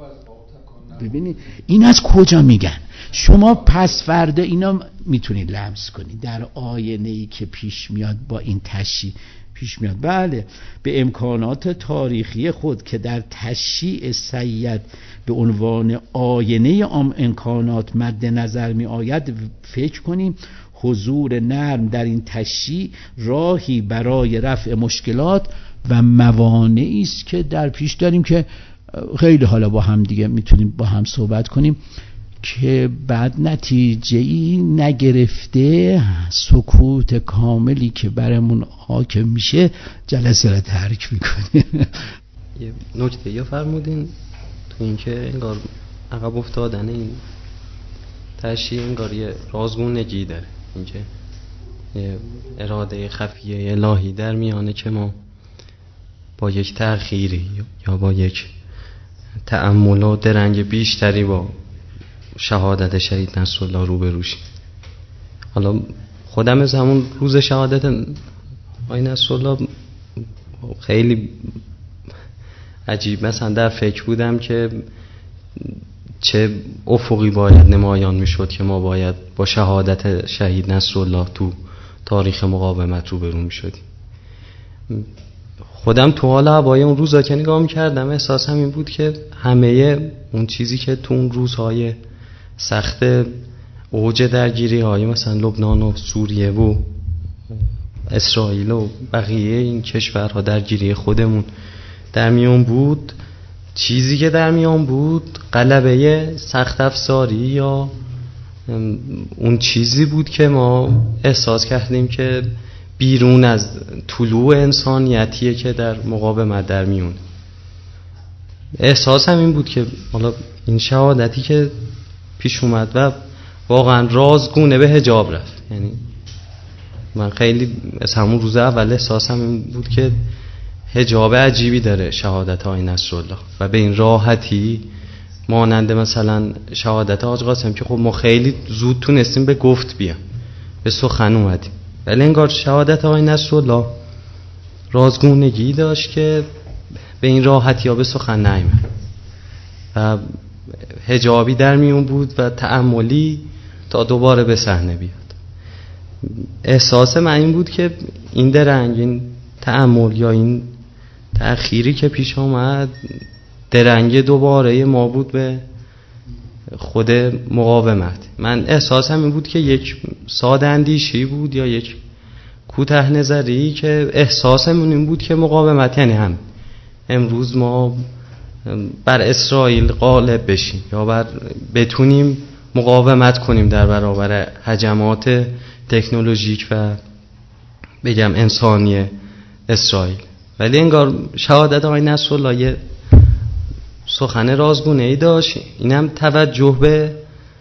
Speaker 2: ببینید این از کجا میگن؟ شما پس فردا اینا میتونید لمس کنید در آینه‌ای که پیش میاد با این تشییع پیش میاد. بله به امکانات تاریخی خود که در تشییع سید به عنوان آینه امکانات مد نظر می آید فکر کنیم. حضور نرم در این تشییع راهی برای رفع مشکلات و موانعی است که در پیش داریم که خیلی حالا با هم دیگه میتونیم با هم صحبت کنیم که بعد نتیجه‌ای نگرفته سکوت کاملی که برامون حاکم میشه جلسه را ترک میکنه.
Speaker 6: یه نکته یا فرمودین تو این که انگار عقب افتادن این تشییع انگار یه رازگونگی داره، این که یه اراده خفیه الهی در میانه که ما با یک تأخیری یا با یک تأمل و درنگ بیشتری با شهادت شهید نصرالله روبروشیم. حالا خودم از همون روز شهادت آقای نصرالله خیلی عجیب مثلا در فکر بودم که چه افقی باید نمایان میشد که ما باید با شهادت شهید نصرالله تو تاریخ مقاومت روبرو میشدیم. خودم تو حال هوای اون روزا که نگاه میکردم احساسم این بود که همه اون چیزی که تو اون روزهای سخت اوج درگیری های مثلا لبنان و سوریه و اسرائیل و بقیه این کشورها درگیری خودمون در میان بود، چیزی که در میان بود غلبه سخت افزاری یا اون چیزی بود که ما احساس کردیم که بیرون از طلوع انسانیتیه که در مقاومت در میون. احساسم این بود که حالا این شهادتی که پیش اومد و واقعا رازگونه به حجاب رفت، یعنی من خیلی از همون روز اول احساسم این بود که حجاب عجیبی داره شهادت های نصرالله و به این راحتی مانند مثلا شهادت حاج قاسم که خب ما خیلی زود تونستیم به گفت بیام به سخن اومدیم، ولی انگار شهادت های نصرالله رازگونگی داشت که به این راحتی ها به سخن نیامد و حجابی در میون بود و تأملی تا دوباره به صحنه بیاد. احساس من این بود که این درنگ، این تأمل یا این تأخیری که پیش آمد درنگ دوباره ما بود به خود مقاومت. من احساسم این بود که یک ساده اندیشی بود یا یک کوتاه نظری که احساسمون این بود که مقاومت یعنی هم امروز ما بر اسرائیل غالب بشیم یا بتونیم مقاومت کنیم در برابر هجمات تکنولوژیک و بگم انسانی اسرائیل. ولی انگار شهادت آقای نصرالله یه سخن رازگونه ای داشت، اینم توجه به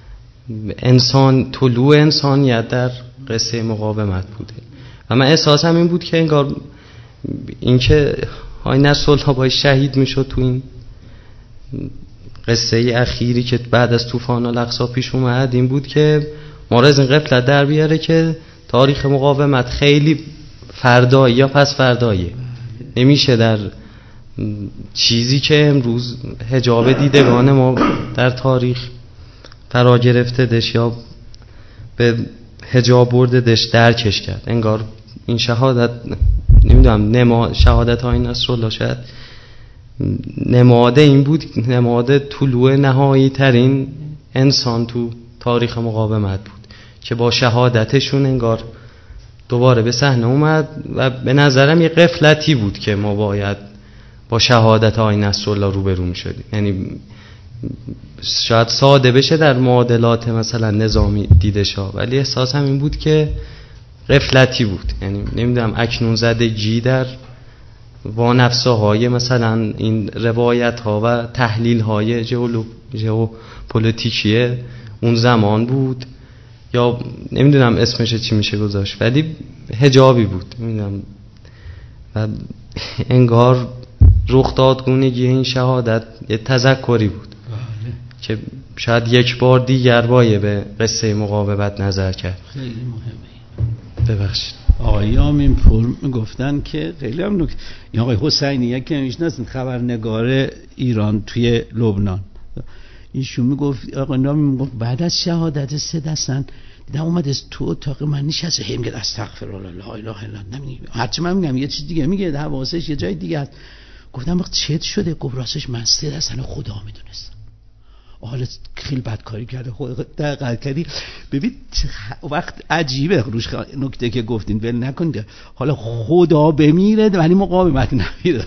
Speaker 6: انسان، طلوع انسانیت در قصه مقاومت بوده و من احساسم این بود که انگار این که آقای نصرالله باید شهید میشد تو این قصه اخیری که بعد از طوفان الاقصی پیش اومد این بود که ما را از این غفلت در بیاره که تاریخ مقاومت خیلی فردایی یا پس فرداییه. نمیشه در چیزی که امروز حجاب دیدگان ما در تاریخ فرا گرفته دش یا به حجاب برده دش درکش کرد. انگار این شهادت نمیدونم شهادت های نصرالله شاید نماد این بود، نماد طلوع نهایی ترین انسان تو تاریخ مقاومت بود که با شهادتشون انگار دوباره به صحنه اومد و به نظرم یه غفلتی بود که ما باید با شهادت های نصرالله روبرو می‌شدیم. یعنی شاید ساده بشه در معادلات مثلا نظامی دیده شه، ولی احساسم این بود که غفلتی بود. یعنی نمیدونم اکنون زدگی در وانفسه های مثلا این روایت ها و تحلیل های ژئوپلیتیکی اون زمان بود یا نمیدونم اسمش چی میشه گذاشت، ولی حجابی بود نمیدونم. و انگار رخ دادگونگی این شهادت یه تذکری بود که شاید یک بار دیگر بایه به قصه مقاومت نظر کرد.
Speaker 2: خیلی مهمه.
Speaker 6: ببخشید
Speaker 2: آقای آمین پور میگفتن که خیلی هم آقای حسینی که میشناسن خبرنگار ایران توی لبنان، ایشون میگفت آقای نامی میگفت بعد از شهادت سید حسن دیدم اومد از تو اتاق من نشسته هی میگه استغفرالله لا اله الا الله. هرچی من میگم یه چیز دیگه میگه، حواسش یه جای دیگه است. گفتم وقت چت شده؟ گفت راستش من سید حسن خدا میدونستم. حالا خیلی بدکاری کرده خود دقیق کردی. ببین وقت عجیبه روش نکته که گفتین ول نکنید. حالا خدا بمیره ولی مقاومت نمیره.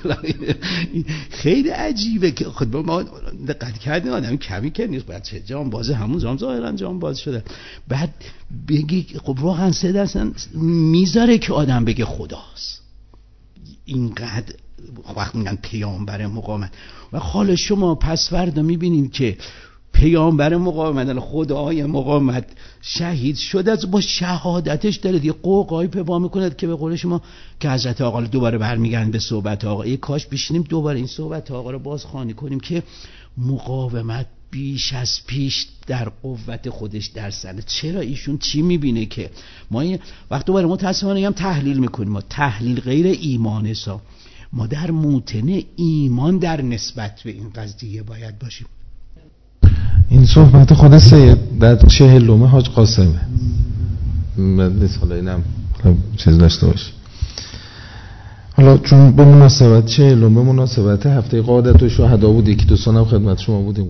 Speaker 2: خیلی عجیبه که خود ما دقت کردیم آدم کمی که نیست، بچه جان بازه همون جام ظاهرا جام باز شده. بعد بگی خب واقعا سید اصلا میذاره که آدم بگه خداست. اینقدر وقت میگن پیامبر مقاومت و حالا شما پس فردا میبینید که پیامبر مقاومت خدای مقاومت شهید شده از با شهادتش داره دیگه قوقای پوا میکنه که به قول شما که حضرت آقا دوباره برمیگردن به صحبت آقا. یک کاش بشینیم دوباره این صحبت آقا رو بازخوانی کنیم که مقاومت بیش از پیش در قوت خودش در سنه. چرا ایشون چی میبینه که ما این وقت دوباره متاسفانه هم تحلیل میکنیم، ما تحلیل غیر ایمان حساب، ما در موطن ایمان در نسبت به این قضیه باید باشیم.
Speaker 1: این صحبت خود سید در 40 حاج قاسمه. من حالا اینم چیز داشته باشه. حالا چون به مناسبت 40 به مناسبت هفته قادت و شهدا بود، یکی دو سال هم خدمت شما بودیم.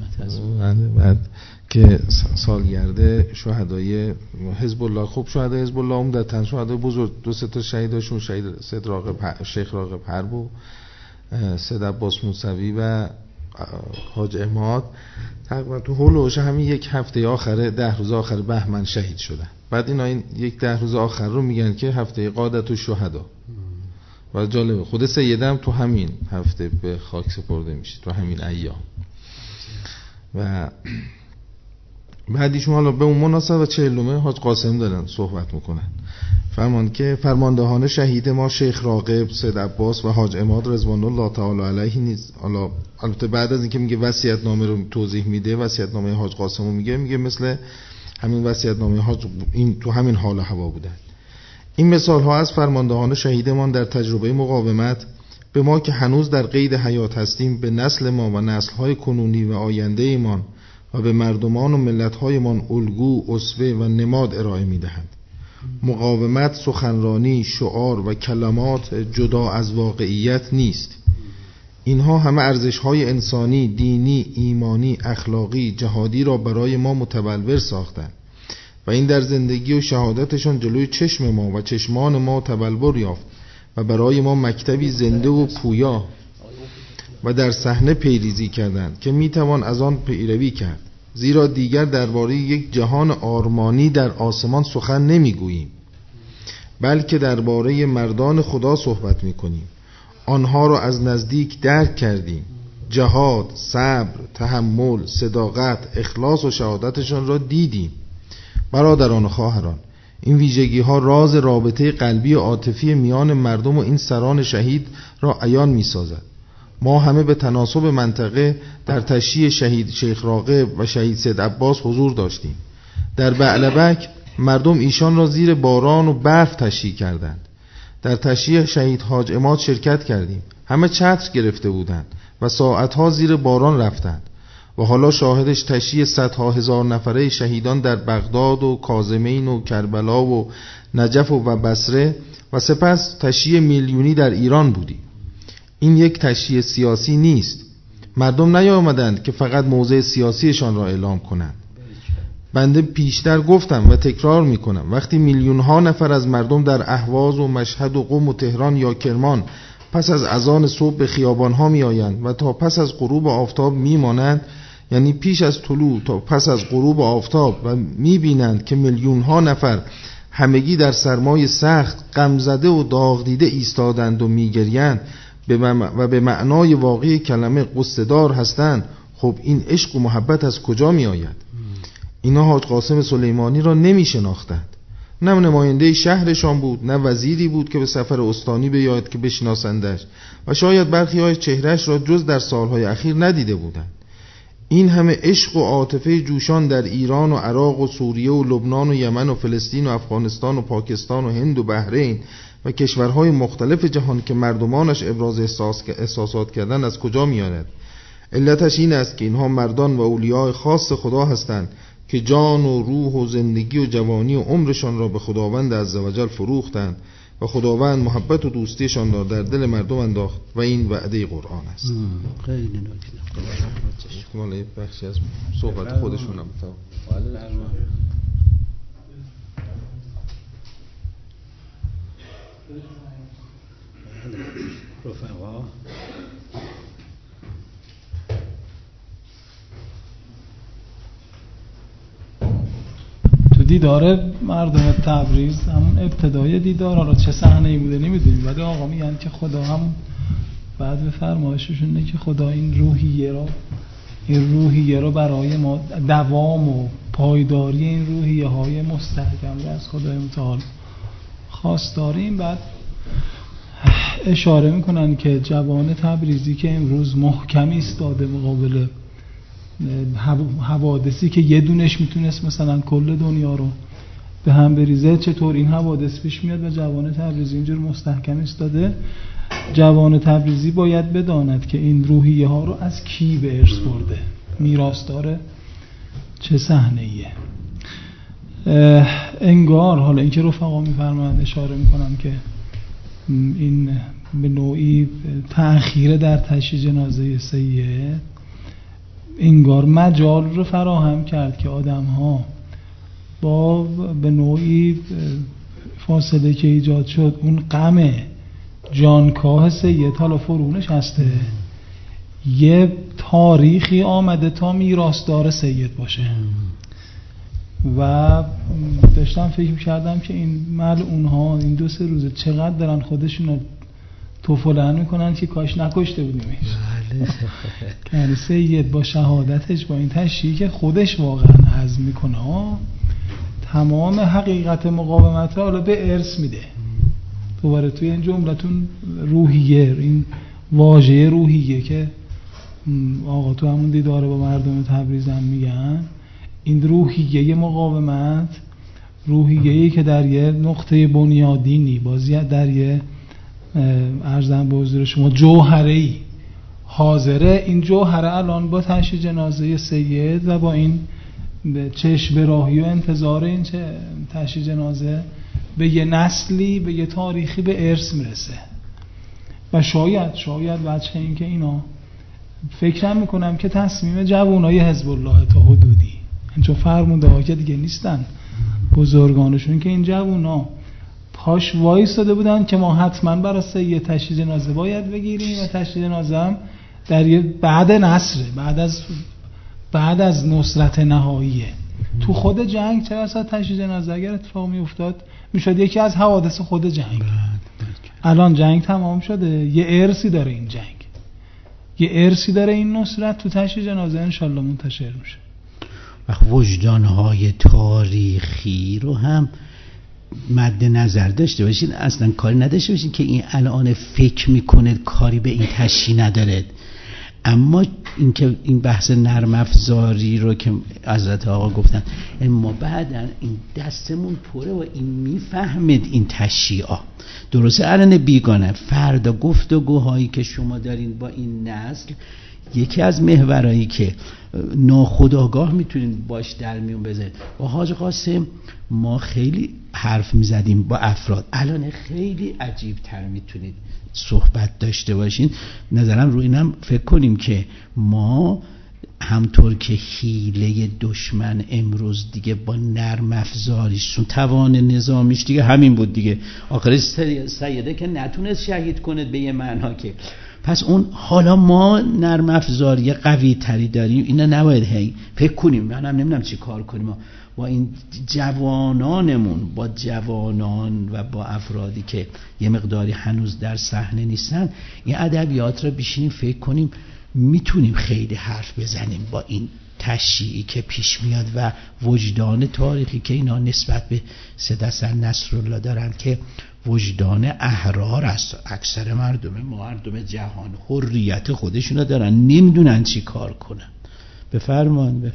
Speaker 1: بعد که سالگرد شهدای حزب الله، خب شهدای حزب الله عمدتاً شهدای بزرگ، دو سه تا شهیداشون شهید سید راغب شیخ راغب حرب و سید عباس موسوی و حاج عماد تقریبا تو هولوش همین یک هفته آخره 10 روز آخر بهمن شهید شدن. بعد اینا این یک 10 روز آخر رو میگن که هفته قادت و شهدا. و جالبه خود سیدم تو همین هفته به خاک سپرده میشه، تو همین ایام. و بعدیشون حالا به اون مناسبت 40 حاج قاسم دارن صحبت میکنن. فرمان که فرماندهان شهید ما شیخ راغب، سید عباس و حاج عماد رضوان الله تعالی علیه نیز، حالا البته بعد از اینکه میگه وصیت‌نامه رو توضیح میده، وصیت‌نامه حاج قاسم رو میگه مثل همین وصیت‌نامه حاج این تو همین حال و هوا بودن. این مثال ها از فرماندهان شهیدمان در تجربه مقاومت به ما که هنوز در قید حیات هستیم، به نسل ما و نسل‌های کنونی و آینده ایمان و به مردمان و ملت‌هایمان الگو، اسوه و نماد ارائه می‌دهند. مقاومت سخنرانی، شعار و کلمات جدا از واقعیت نیست. اینها همه ارزش‌های انسانی، دینی، ایمانی، اخلاقی، جهادی را برای ما متبلور ساختند و این در زندگی و شهادتشان جلوی چشم ما و چشمان ما تبلور یافت و برای ما مکتبی زنده و پویا و در صحنه پیریزی کردند که میتوان از آن پیروی کرد. زیرا دیگر درباره یک جهان آرمانی در آسمان سخن نمیگوییم، بلکه درباره مردان خدا صحبت میکنیم. آنها را از نزدیک درک کردیم. جهاد، صبر، تحمل، صداقت، اخلاص و شهادتشان را دیدیم. برادران و خواهران، این ویژگی ها راز رابطه قلبی و عاطفی میان مردم و این سران شهید را عیان می سازد. ما همه به تناسب منطقه در تشییع شهید شیخ راغب و شهید سید عباس حضور داشتیم. در بعلبک مردم ایشان را زیر باران و برف تشییع کردند. در تشییع شهید حاج عماد شرکت کردیم. همه چتر گرفته بودند و ساعتها زیر باران رفتند. و حالا شاهدش تشییع صدها هزار نفره شهیدان در بغداد و کاظمین و کربلا و نجف و بصره و سپس تشییع میلیونی در ایران بودیم. این یک تشییع سیاسی نیست. مردم نیامدند که فقط موضع سیاسیشان را اعلام کنند. بنده پیشتر گفتم و تکرار میکنم، وقتی میلیون ها نفر از مردم در اهواز و مشهد و قم و تهران یا کرمان پس از اذان صبح به خیابان ها می آیند و تا پس از غروب آفتاب می مانند، یعنی پیش از طلوع تا پس از غروب آفتاب، و می بینند که میلیون ها نفر همگی در سرمای سخت غمزده و داغ دیده ایستادند و می گریند و به معنای واقعی کلمه قصه‌دار هستند، خب این عشق و محبت از کجا می آید؟ اینا حاج قاسم سلیمانی را نمی شناختند. نه نماینده شهرشان بود، نه وزیری بود که به سفر استانی بیاید که بشناسندش، و شاید برخی های چهرش را جز در سالهای اخیر ندیده بودند. این همه عشق و عاطفه جوشان در ایران و عراق و سوریه و لبنان و یمن و فلسطین و افغانستان و پاکستان و هند و بحرین و کشورهای مختلف جهان که مردمانش ابراز احساسات کردن از کجا میآید؟ علتش این است که اینها مردان و اولیاء خاص خدا هستند که جان و روح و زندگی و جوانی و عمرشان را به خداوند عزوجل فروختند و خداوند محبت و دوستیشان را در دل مردم انداخت و این وعده قرآن است.
Speaker 2: خیلی نکته.
Speaker 1: احتمال یک بخشی از صحبت خودشون هم
Speaker 2: رفقا
Speaker 3: دیدار مردم تبریز همون ابتدای دیدار، حالا چه صحنه‌ای بوده نمیدونیم، ولی آقا میگن که خدا هم بعد به فرمایششون اینه که خدا این روحیه رو برای ما دوام و پایداری این روحیه های مستحکم رو از خدای متعال خواست داریم. بعد اشاره میکنن که جوان تبریزی که امروز محکم ایستاده مقابل حوادثی که یه دونش میتونست مثلا کل دنیا رو به هم بریزه، چطور این حوادث پیش میاد و جوان تبریزی اینجور مستحکم ایستاده. جوان تبریزی باید بداند که این روحیه ها رو از کی به ارث برده، میراث داره، چه صحنه ایه. انگار حالا این که رفقا میفرمایند اشاره میکنم که این به نوعی تأخیر در تشییع جنازه سید انگار مجال رو فراهم کرد که آدم ها با به نوعی فاصله که ایجاد شد اون غم جانکاه سید حالا فرونش هسته، یه تاریخی آمده تا میراثدار سید باشه. و داشتم فکر کردم که این ملعون ها این 2-3 روزه چقدر دارن خودشون رو توفلن میکنن که کاش نکشته بودیمش. یعنی سید با شهادتش، با این تشریحی که خودش واقعا عزم میکنه تمام حقیقت مقاومت رو حالا به ارث میده. دوباره توی این جملتون روحیه، این واژه روحیه که آقا تو همون دیداره با مردم تبریز هم میگن، این روحیه مقاومت، روحیه‌ای که در یه نقطه بنیادینی بازی در یه عرضم به حضور شما جوهره‌ای حاضره. این جوهره الان با تشییع جنازه سید و با این چشم راهی و انتظار این تشییع جنازه به یه نسلی، به یه تاریخی، به ارث میرسه. و شاید بچه این که اینا فکرم میکنم که تصمیم جوانای حزب الله تا حدودی، چون فرمونده ها که دیگه نیستن بزرگانشون، که این جوانا پاش وایساده بودن که ما حتما برای سید تشییع جنازه باید بگیریم و تشییع جنازه هم در یه بعد نصره، بعد از نصرت نهاییه. تو خود جنگ چه اصلا تشییع جنازه اگر اتفاق می افتاد میشد یکی از حوادث خود جنگ. الان جنگ تمام شده، یه ارثی داره این جنگ، یه ارثی داره این نصرت، تو تشییع جنازه انشالله منتشر میشه.
Speaker 2: وجدانهای تاریخی رو هم مد نظر داشته باشین، اصلا کاری نداشته باشین که این الان فکر میکنه کاری به این تشییع نداره. اما اینکه این بحث نرم افزاری رو که حضرت آقا گفتن، ما بعداً این دستمون پره و این میفهمید این تشییعا درسته الان بیگانه. فردا گفتگوهایی که شما دارین با این نسل، یکی از محورایی که ناخودآگاه میتونین باش در میون بذارید. با حاج قاسم ما خیلی حرف میزدیم با افراد، الان خیلی عجیب تر میتونید صحبت داشته باشین. نظرم روی اینم فکر کنیم که ما همطور که حیله دشمن امروز دیگه با نرم افزاریش چون توان نظامیش دیگه همین بود دیگه، آخرش سیده که نتونست شهید کنه به یه معنا که پس اون حالا ما نرم افزاری قوی تری داریم. اینا نباید هی فکر کنیم منم نمیدونم چی کار کنیم با این جوانانمون، با جوانان و با افرادی که یه مقداری هنوز در صحنه نیستن، این ادبیات رو بشینیم فکر کنیم میتونیم خیلی حرف بزنیم با این تشییعی که پیش میاد و وجدان تاریخی که اینا نسبت به سید حسن نصرالله دارن که وجدان احرار است. اکثر مردم جهان حریت خودشونو دارن، نمیدونن چی کار کنن. بفرمان.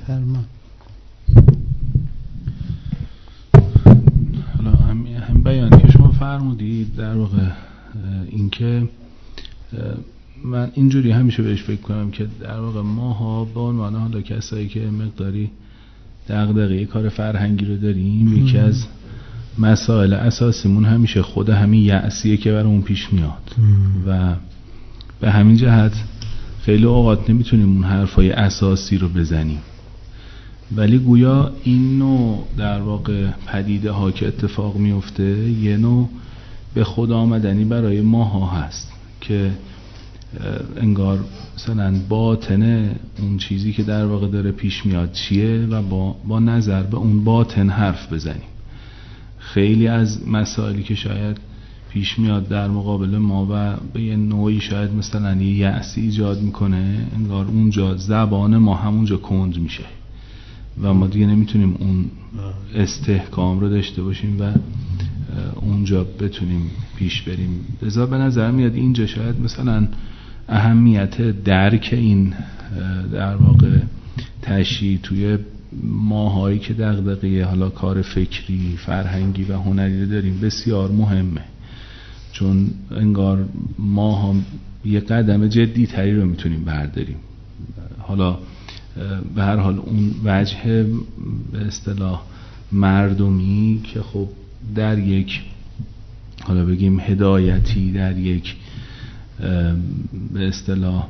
Speaker 4: حالا هم بیانی که شما فرمودید در واقع اینکه من اینجوری همیشه بهش فکر کنم که در واقع ماها به عنوان حالا کسایی که مقداری دغدغه کار فرهنگی رو داریم، یکی از مسائل اساسیمون همیشه خود همین یأسیه که برامون پیش میاد و به همین جهت خیلی اوقات نمیتونیم اون حرفای اساسی رو بزنیم، ولی گویا این نوع در واقع پدیده ها که اتفاق میفته یه نوع به خود آمدنی برای ماها هست که انگار مثلا باطن اون چیزی که در واقع داره پیش میاد چیه و با نظر به اون باطن حرف بزنیم. خیلی از مسائلی که شاید پیش میاد در مقابل ما و به یه نوعی شاید مثلا یه یأسی ایجاد میکنه، انگار اونجا زبان ما همونجا کند میشه و ما دیگه نمیتونیم اون استحکام رو داشته باشیم و اونجا بتونیم پیش بریم. لذا به نظر میاد اینجا شاید مثلا اهمیت درک این در واقع تشییع توی ماهایی که دغدغه حالا کار فکری، فرهنگی و هنری رو داریم بسیار مهمه، چون انگار ماها یه قدم جدی تری رو میتونیم برداریم. حالا به هر حال اون وجه به اصطلاح مردمی که خب در یک حالا بگیم هدایتی، در یک به اصطلاح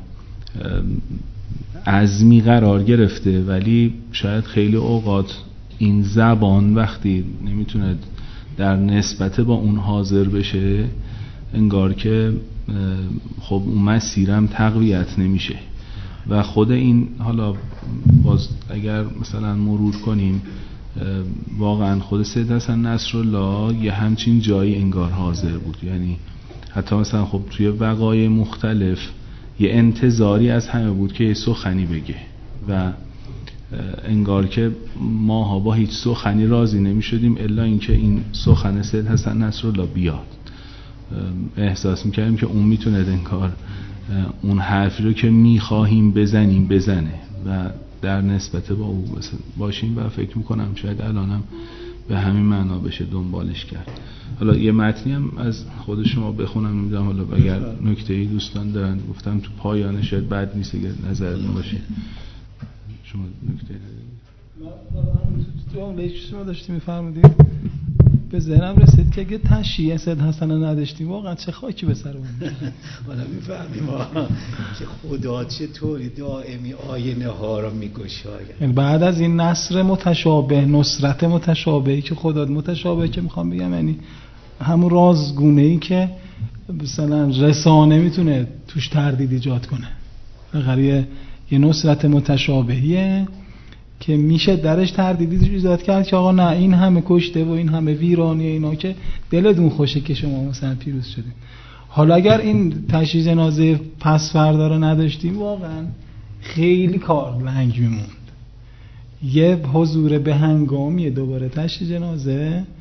Speaker 4: عزمی قرار گرفته، ولی شاید خیلی اوقات این زبان وقتی نمیتونه در نسبت با اون حاضر بشه، انگار که خب اون مسیرم تقویت نمیشه و خود این حالا باز اگر مثلا مرور کنیم واقعا خود سید حسن نصرالله یه همچین جایی انگار حاضر بود. یعنی حتی مثلا خب توی وقایع مختلف یه انتظاری از همه بود که یه سخنی بگه و انگار که ماها با هیچ سخنی راضی نمی شدیم الا اینکه این سخن سید حسن نصرالله بیاد. احساس میکردیم که اون میتونه انگار اون حرفی رو که میخواهیم بزنیم بزنه و در نسبت با او باشیم و فکر میکنم شاید الانم به همین معنا بشه دنبالش کرد. حالا یه متنی هم از خود شما بخونم، نمیدونم حالا اگر نکته‌ای دوستان دارن، گفتم تو پایان شاید بد نیست اگر نظرتون باشه. شما نکته‌ای دارید؟
Speaker 3: تو اون لیکچر شما داشتیم می‌فرمودید به ذهنم رسید که اگه تشییع سید حسن نداشتیم واقعا چه خاکی به سرمون
Speaker 2: حالا می‌فهمیم که خدا چطوری دائمی آینه ها رو می‌گشاید.
Speaker 3: یعنی بعد از این نصر متشابه، نصرت متشابهی که خدا متشابه که میخوام بگم، یعنی همون رازگونه‌ای که مثلا رسانه میتونه توش تردید ایجاد کنه، غریه یه نصرت متشابهیه که میشه درش تردیدی ایجاد کرد که آقا نه این همه کشته و این همه ویرانی اینا که دلتون خوشه که شما مثلا پیروز شدید. حالا اگر این تشییع جنازه پس فردا رو نداشتیم واقعا خیلی کار لنگ میموند. یه حضور به هنگامی دوباره تشییع جنازه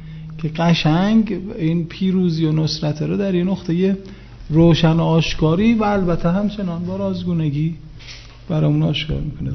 Speaker 3: که قشنگ این پیروزی و نصرت رو در این نقطه روشن آشکاری و البته همچنان با رازگونگی برامون آشکار میکنه.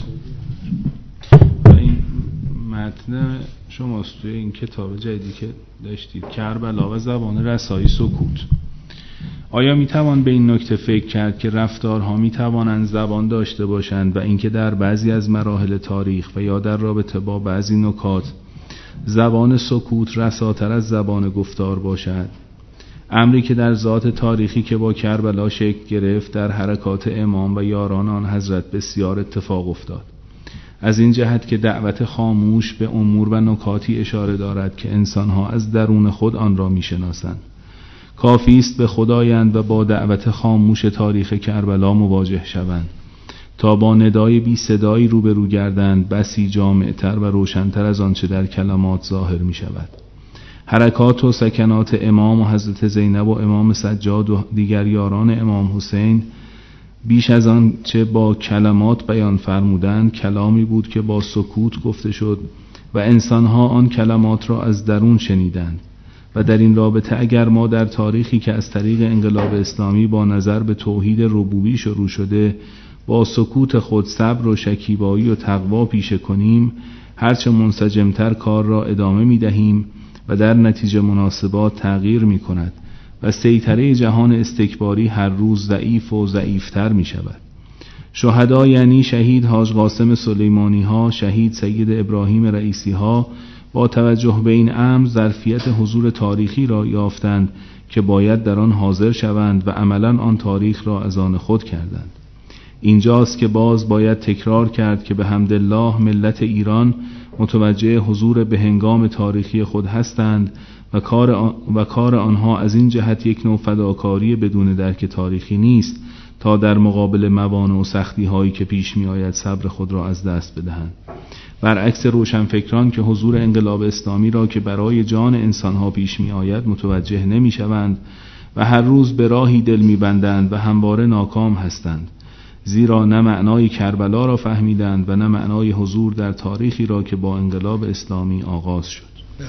Speaker 4: این متن شماست توی این کتاب جدیدی که داشتید، کربلا و زبان رسایی سکوت. آیا میتوان به این نکته فکر کرد که رفتارها میتوانند زبان داشته باشند و اینکه در بعضی از مراحل تاریخ و یا در رابطه با بعضی نکات زبان سکوت رساتر از زبان گفتار باشد؟ امری که در ذات تاریخی که با کربلا شکل گرفت در حرکات امام و یاران آن حضرت بسیار اتفاق افتاد، از این جهت که دعوت خاموش به امور و نکاتی اشاره دارد که انسانها از درون خود آن را میشناسند. کافی است به خدایند و با دعوت خاموش تاریخ کربلا مواجه شوند تا با ندای بی صدایی روبرو گردند، بسی جامعتر و روشنتر از آنچه در کلمات ظاهر می شود. حرکات و سکنات امام و حضرت زینب و امام سجاد و دیگر یاران امام حسین بیش از آن چه با کلمات بیان فرمودند کلامی بود که با سکوت گفته شد و انسانها آن کلمات را از درون شنیدند. و در این رابطه اگر ما در تاریخی که از طریق انقلاب اسلامی با نظر به توحید ربوبی شروع شده با سکوت خود صبر و شکیبایی و تقوا پیشه کنیم، هرچه منسجمتر کار را ادامه می دهیم و در نتیجه مناسبات تغییر می کند و سیطره جهان استکباری هر روز ضعیف و ضعیفتر می شود. شهدا یعنی شهید حاج قاسم سلیمانی ها، شهید سید ابراهیم رئیسی ها با توجه به این امر ظرفیت حضور تاریخی را یافتند که باید در آن حاضر شوند و عملاً آن تاریخ را از آن خود کردند. اینجاست که باز باید تکرار کرد که به حمدالله ملت ایران متوجه حضور به هنگام تاریخی خود هستند و کار آنها از این جهت یک نوع فداکاری بدون درک تاریخی نیست تا در مقابل موانع و سختی هایی که پیش می آید صبر خود را از دست بدهند. برعکس روشنفکران که حضور انقلاب اسلامی را که برای جان انسانها پیش می آید متوجه نمی شوند و هر روز به راهی دل می بندند و همواره ناکام هستند، زیرا نه معنای کربلا را فهمیدند و نه معنای حضور در تاریخی را که با انقلاب اسلامی آغاز شد.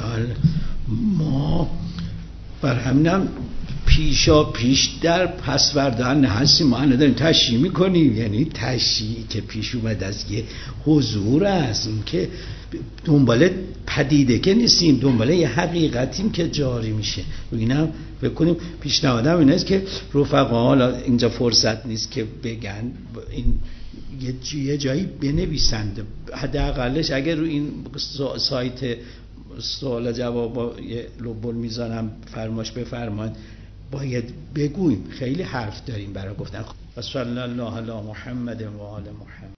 Speaker 2: ما بر همینم پیشا پیش در پسوردن هستیم. ما داریم تشریح میکنیم، یعنی تشریحی که پیش اومد از یه حضور است، این که دنبال پدیده که نیستیم، دنبال یه حقیقتیم که جاری میشه. اینم بکنیم. پیشنهادم این است که رفقا، حالا اینجا فرصت نیست که بگن، این یه جایی بنویسند، حداقلش اگر رو این سایت سوال جواب یه لوبل میذارم فرماش بفرمان، باید بگویم. خیلی حرف داریم برای گفتن. صلی الله علی محمد و آل محمد.